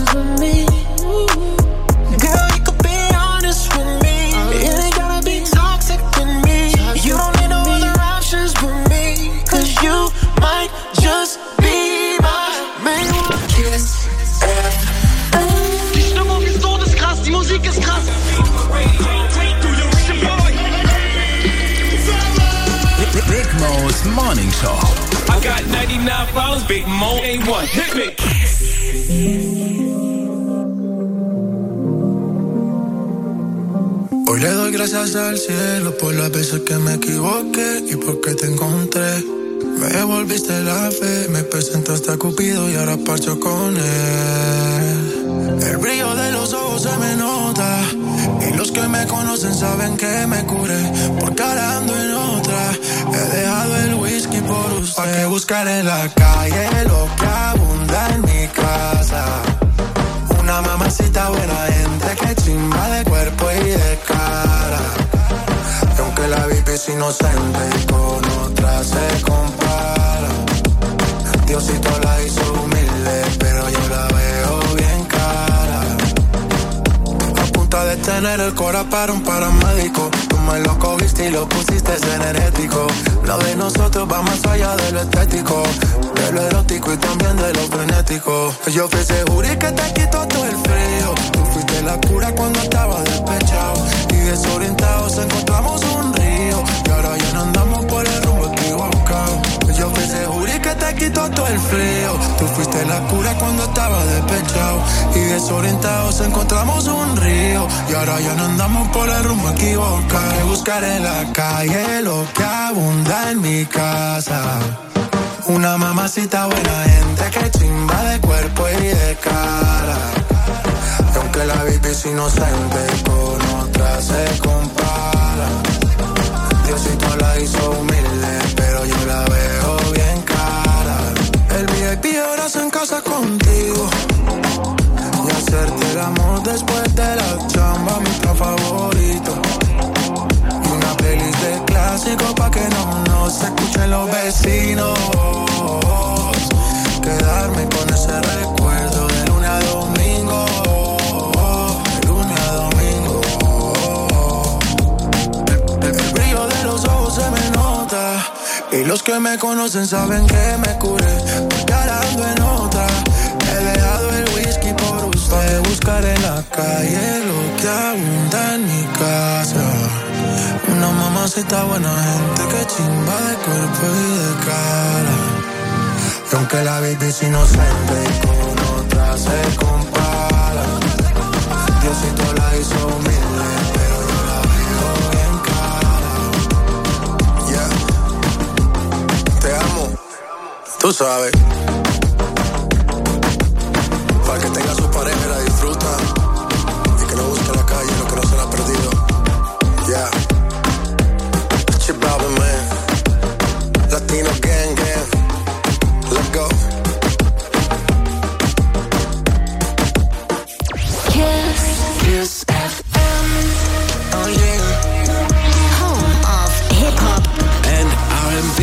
Girl, you can be honest with me. It ain't gotta be toxic with me. You don't need no other options but me. Cause you might just be my main one.
Die Stimmung ist todeskrass, die Musik ist krass.
Big Mo's Morning Show.
I got 99 problems, Big Mo ain't one. Hit me.
Hoy le doy gracias al cielo por las veces que me equivoqué y porque te encontré. Me devolviste la fe, me presentaste a Cupido y ahora parcho con él. El brillo de los ojos se me nota y los que me conocen saben que me curé porque ahora ando en otra. He dejado el whisky por usted. ¿Pa' qué buscar en la calle lo que abunda en mi casa? Una mamacita buena gente que chimba de cuerpo y de cara. Y aunque la VIP es inocente y con otra se compara, Diosito la hizo humilde, pero yo la veo bien cara. A punta de tener el cora para un paramédico. Tú me lo cogiste y lo pusiste energético. Lo de nosotros va más allá de lo estético, de lo erótico y también de lo frenético. Yo fui seguro y que te quitó todo el frío. Tú fuiste la cura cuando estaba despechado y desorientados encontramos un río y ahora ya no andamos por el rumbo equivocado. Yo fui seguro y que te quitó todo el frío. Tú fuiste la cura cuando estaba despechado y desorientados encontramos un río y ahora ya no andamos por el rumbo equivocado. Que buscar en la calle lo que abunda en mi casa. Una mamacita buena gente que chimba de cuerpo y de cara. Y aunque la VIP es inocente, con otra se compara. Diosito la hizo humilde, pero yo la veo bien cara. El VIP ahora se en casa contigo y hacerte el amor después de la chamba, mi plan favorito. Y una playlist de clásicos pa' que no se escuchen los vecinos. Quedarme con ese recuerdo de lunes a domingo. Los que me conocen saben que me curé, porque ahora ando en otra. He dejado el whisky por usted. Buscaré en la calle lo que abunda en mi casa. Una mamacita buena gente que chimba de cuerpo y de cara. Y aunque la baby es inocente y con otra se compara, Diosito la hizo humilde, pero yo la veo bien cara. Yeah. Te amo, tú sabes. Para que tenga su pareja y la disfruta, y que no busque en la calle lo que no se le ha perdido. Yeah. Chip Balvin, man. Latino gang, gang. Let's go.
Kiss, Kiss FM. Oh yeah. Home of hip hop
and R&B.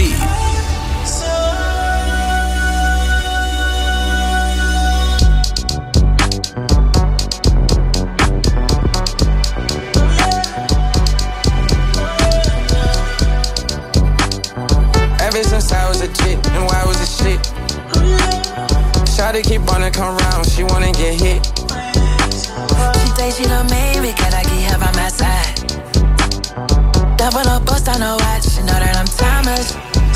Ever since I was a chick, and why was it shit? Shawty keep wanna come round, she wanna get hit.
She thinks she done made me, cause I keep her by my side. Double up, bust on her watch, she know that I'm timeless.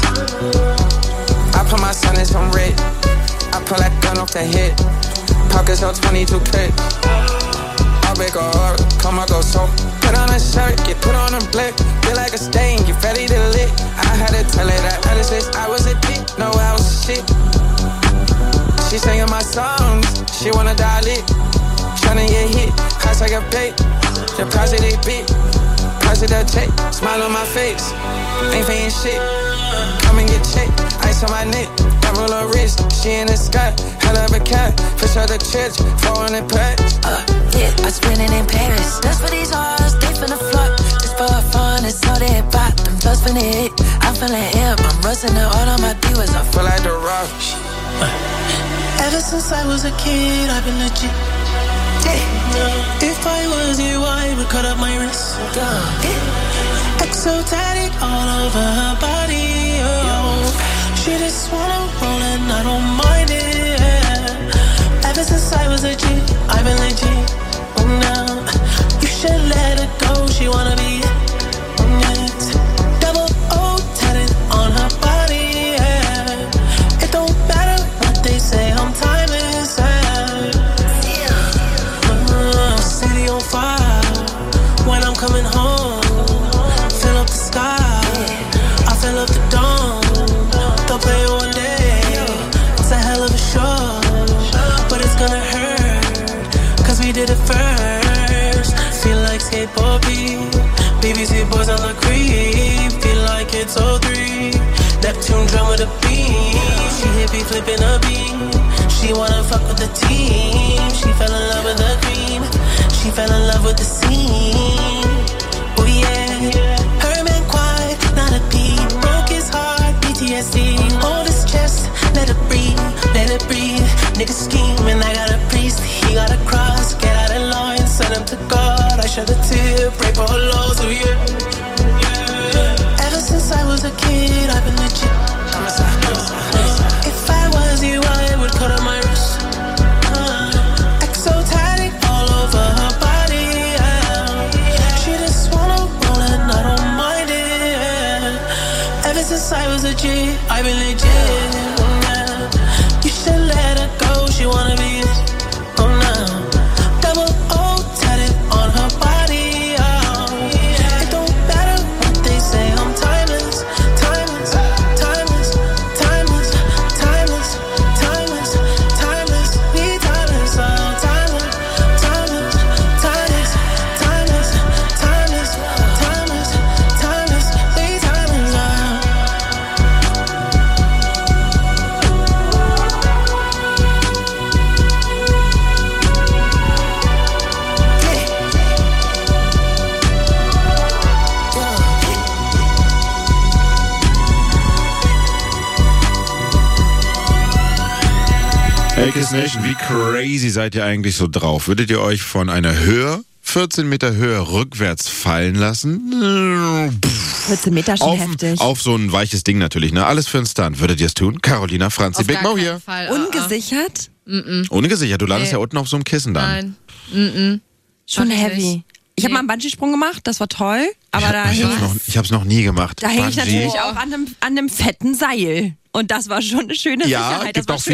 I put my son in some red, I pull that gun off the hip. Pockets on 22 clips. I'll make a heart, come on, go so. Put on a shirt, get put on a blick. Feel like a stain, get ready to lit. I had to tell her that other sis, I was a dick, no, I was a shit. She singing my songs, she wanna die lit. Tryna get hit, cost like a bait. The price of they beat, price of the check. Smile on my face, ain't paying shit. Come and get checked, ice on my neck. Double her wrist, she in the sky. Hell of a cat, fish out the church, 400 packs.
Yeah, I spend it in Paris. That's for these hoes, they finna flock. Just for fun, it's all they pop. Them just finna hit, I'm feeling hip. I'm rusting the all on my divas, I
feel like the rock.
Ever since I was a kid, I've been legit. If I was you, I would cut up my wrist. Exotic all over her body. Oh. She just wanna roll and I don't mind it. Ever since I was a G, I've been legit. Oh, now you should let her go. She wanna be next. Double O tatted on her body. Yeah. It don't matter what they say, I'm timeless. City on fire when I'm coming home. Fill up the sky, I fill up the dome. They'll play it one day, it's a hell of a show. But it's gonna hurt, cause we did it first. Feel like skateboard beat, BBC boys on the creep. Feel like it's 03, Neptune drum with a beat. She hit me flipping a beat. She wanna fuck with the team. She fell in love with the green. She fell in love with the scene. Oh yeah, her man quiet, not a peep. Broke his heart, PTSD. Hold his chest, let it breathe, let it breathe. Nigga scheming, I got a priest. He got a cross, get out of line, send him to God. I shed a tear, pray for her loss, oh yeah. Ever since I was a kid, I've been legit. If I was you, I would cut on my wrist. Exotic all over her body. She just wanna roll and I don't mind it. Ever since I was a G, I've been legit. You should let her go, she wanna be oh no. Double O tatted on her body. It don't matter what they say, I'm timeless. Timeless, timeless, timeless, timeless, timeless, timeless. We timeless, oh timeless, timeless, timeless, timeless, timeless, timeless, timeless. We timeless, oh.
Hey Kiss Nation, wie crazy seid ihr eigentlich so drauf? Würdet ihr euch von einer Höhe, 14 Meter Höhe rückwärts fallen lassen?
14 Meter schon heftig.
Auf so ein weiches Ding natürlich, ne? Alles für einen Stunt. Würdet ihr es tun? Carolina Franzi, Big Mo hier.
Fall.
Ungesichert?
Ungesichert, du landest ja unten auf so einem Kissen dann.
Nein.
Schon heavy. Ich habe mal einen Bungee-Sprung gemacht, das war toll. Aber
ich hab's noch nie gemacht.
Da hing ich natürlich auch an einem fetten Seil. Und das war schon eine schöne Sicherheit.
Gibt auch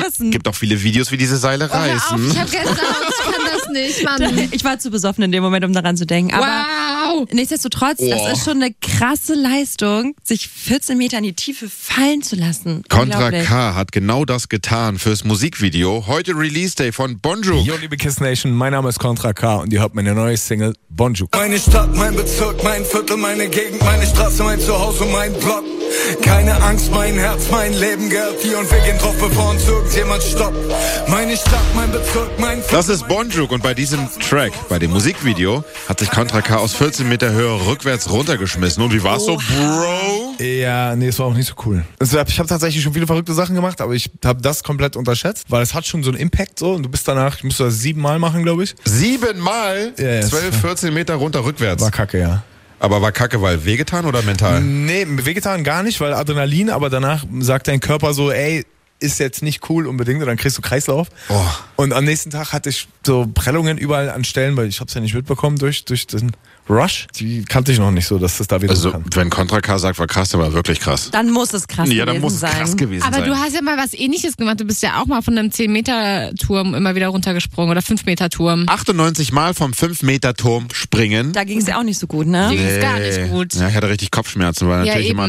viele Videos, wie diese Seile reißen.
Ich hab Gänsehaut, ich kann das nicht, Mann.
Ich war zu besoffen in dem Moment, um daran zu denken. Aber nichtsdestotrotz, das ist schon eine krasse Leistung, sich 14 Meter in die Tiefe fallen zu lassen.
Contra K hat genau das getan fürs Musikvideo. Heute Release Day von Bonjuk.
Yo, liebe Kiss Nation, mein Name ist Contra K und ihr habt meine neue Single Bonjuk.
Meine Stadt, mein Bezirk, mein Viertel, meine Gegend, meine Straße, mein Zuhause, mein Block. Keine Angst, mein Herz, mein Leben, Geld hier und wir gehen drauf, bevor uns irgendjemand stoppt. Meine Stadt, mein Bezirk, mein Viertel.
Das ist Bonjuk und bei diesem Track, bei dem Musikvideo, hat sich Contra K aus 14 Meter Höhe rückwärts runtergeschmissen. Und wie war's so, Bro?
Ja, nee, es war auch nicht so cool. Also ich habe tatsächlich schon viele verrückte Sachen gemacht, aber ich habe das komplett unterschätzt, weil es hat schon so einen Impact so und du bist danach, ich musste das 7 Mal machen, glaube ich.
7 Mal? Ja, 12, 14 Meter runter rückwärts.
War kacke, ja.
Aber war kacke, weil wehgetan oder mental?
Nee, wehgetan gar nicht, weil Adrenalin, aber danach sagt dein Körper so, ey, ist jetzt nicht cool unbedingt und dann kriegst du Kreislauf.
Oh.
Und am nächsten Tag hatte ich so Prellungen überall an Stellen, weil ich hab's ja nicht mitbekommen durch den Rush. Die kannte ich noch nicht so, dass das da wieder so kann.
Wenn Contra K sagt, war krass, dann war wirklich krass.
Dann muss es krass gewesen sein. Ja, dann muss es krass
gewesen sein.
Aber du hast ja mal was Ähnliches gemacht. Du bist ja auch mal von einem 10-Meter-Turm immer wieder runtergesprungen oder 5-Meter-Turm.
98 Mal vom 5-Meter-Turm springen.
Da ging es ja auch nicht so gut, ne?
Ging es gar nicht gut.
Ja, ich hatte richtig Kopfschmerzen, weil natürlich immer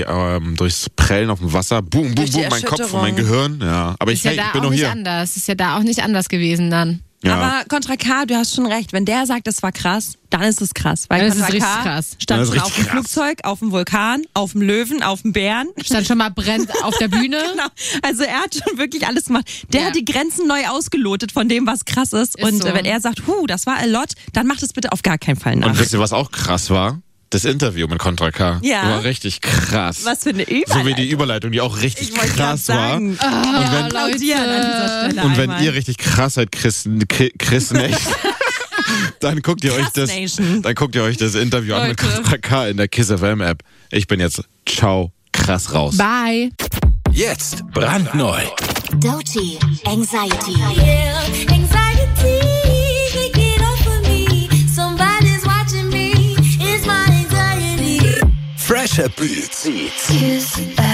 durchs Prellen auf dem Wasser, boom, boom, boom, mein Kopf und mein Gehirn. Ja, aber ich bin noch hier.
Ist ja da auch nicht anders gewesen dann.
Ja.
Aber Contra K, du hast schon recht. Wenn der sagt, es war krass, dann ist es krass. Weil Contra K stand schon auf dem Flugzeug, auf dem Vulkan, auf dem Löwen, auf dem Bären.
Stand schon mal brennt auf der Bühne.
Genau. Also er hat schon wirklich alles gemacht. Der hat die Grenzen neu ausgelotet von dem, was krass ist. Und wenn er sagt, das war a lot, dann macht es bitte auf gar keinen Fall nach.
Und wisst ihr, was auch krass war? Das Interview mit Contra K war richtig krass.
Was für eine Überleitung.
So wie die Überleitung, die auch richtig krass war. Und wenn ihr richtig krass seid, Chris nicht, dann guckt ihr euch das Interview an mit Contra K in der Kiss FM App. Ich bin jetzt krass raus.
Bye.
Jetzt brandneu.
Doechii, Anxiety.
Yeah, anxiety. Get off of me. Somebody's watching me. It's my anxiety.
Fresher Beats.
Kiss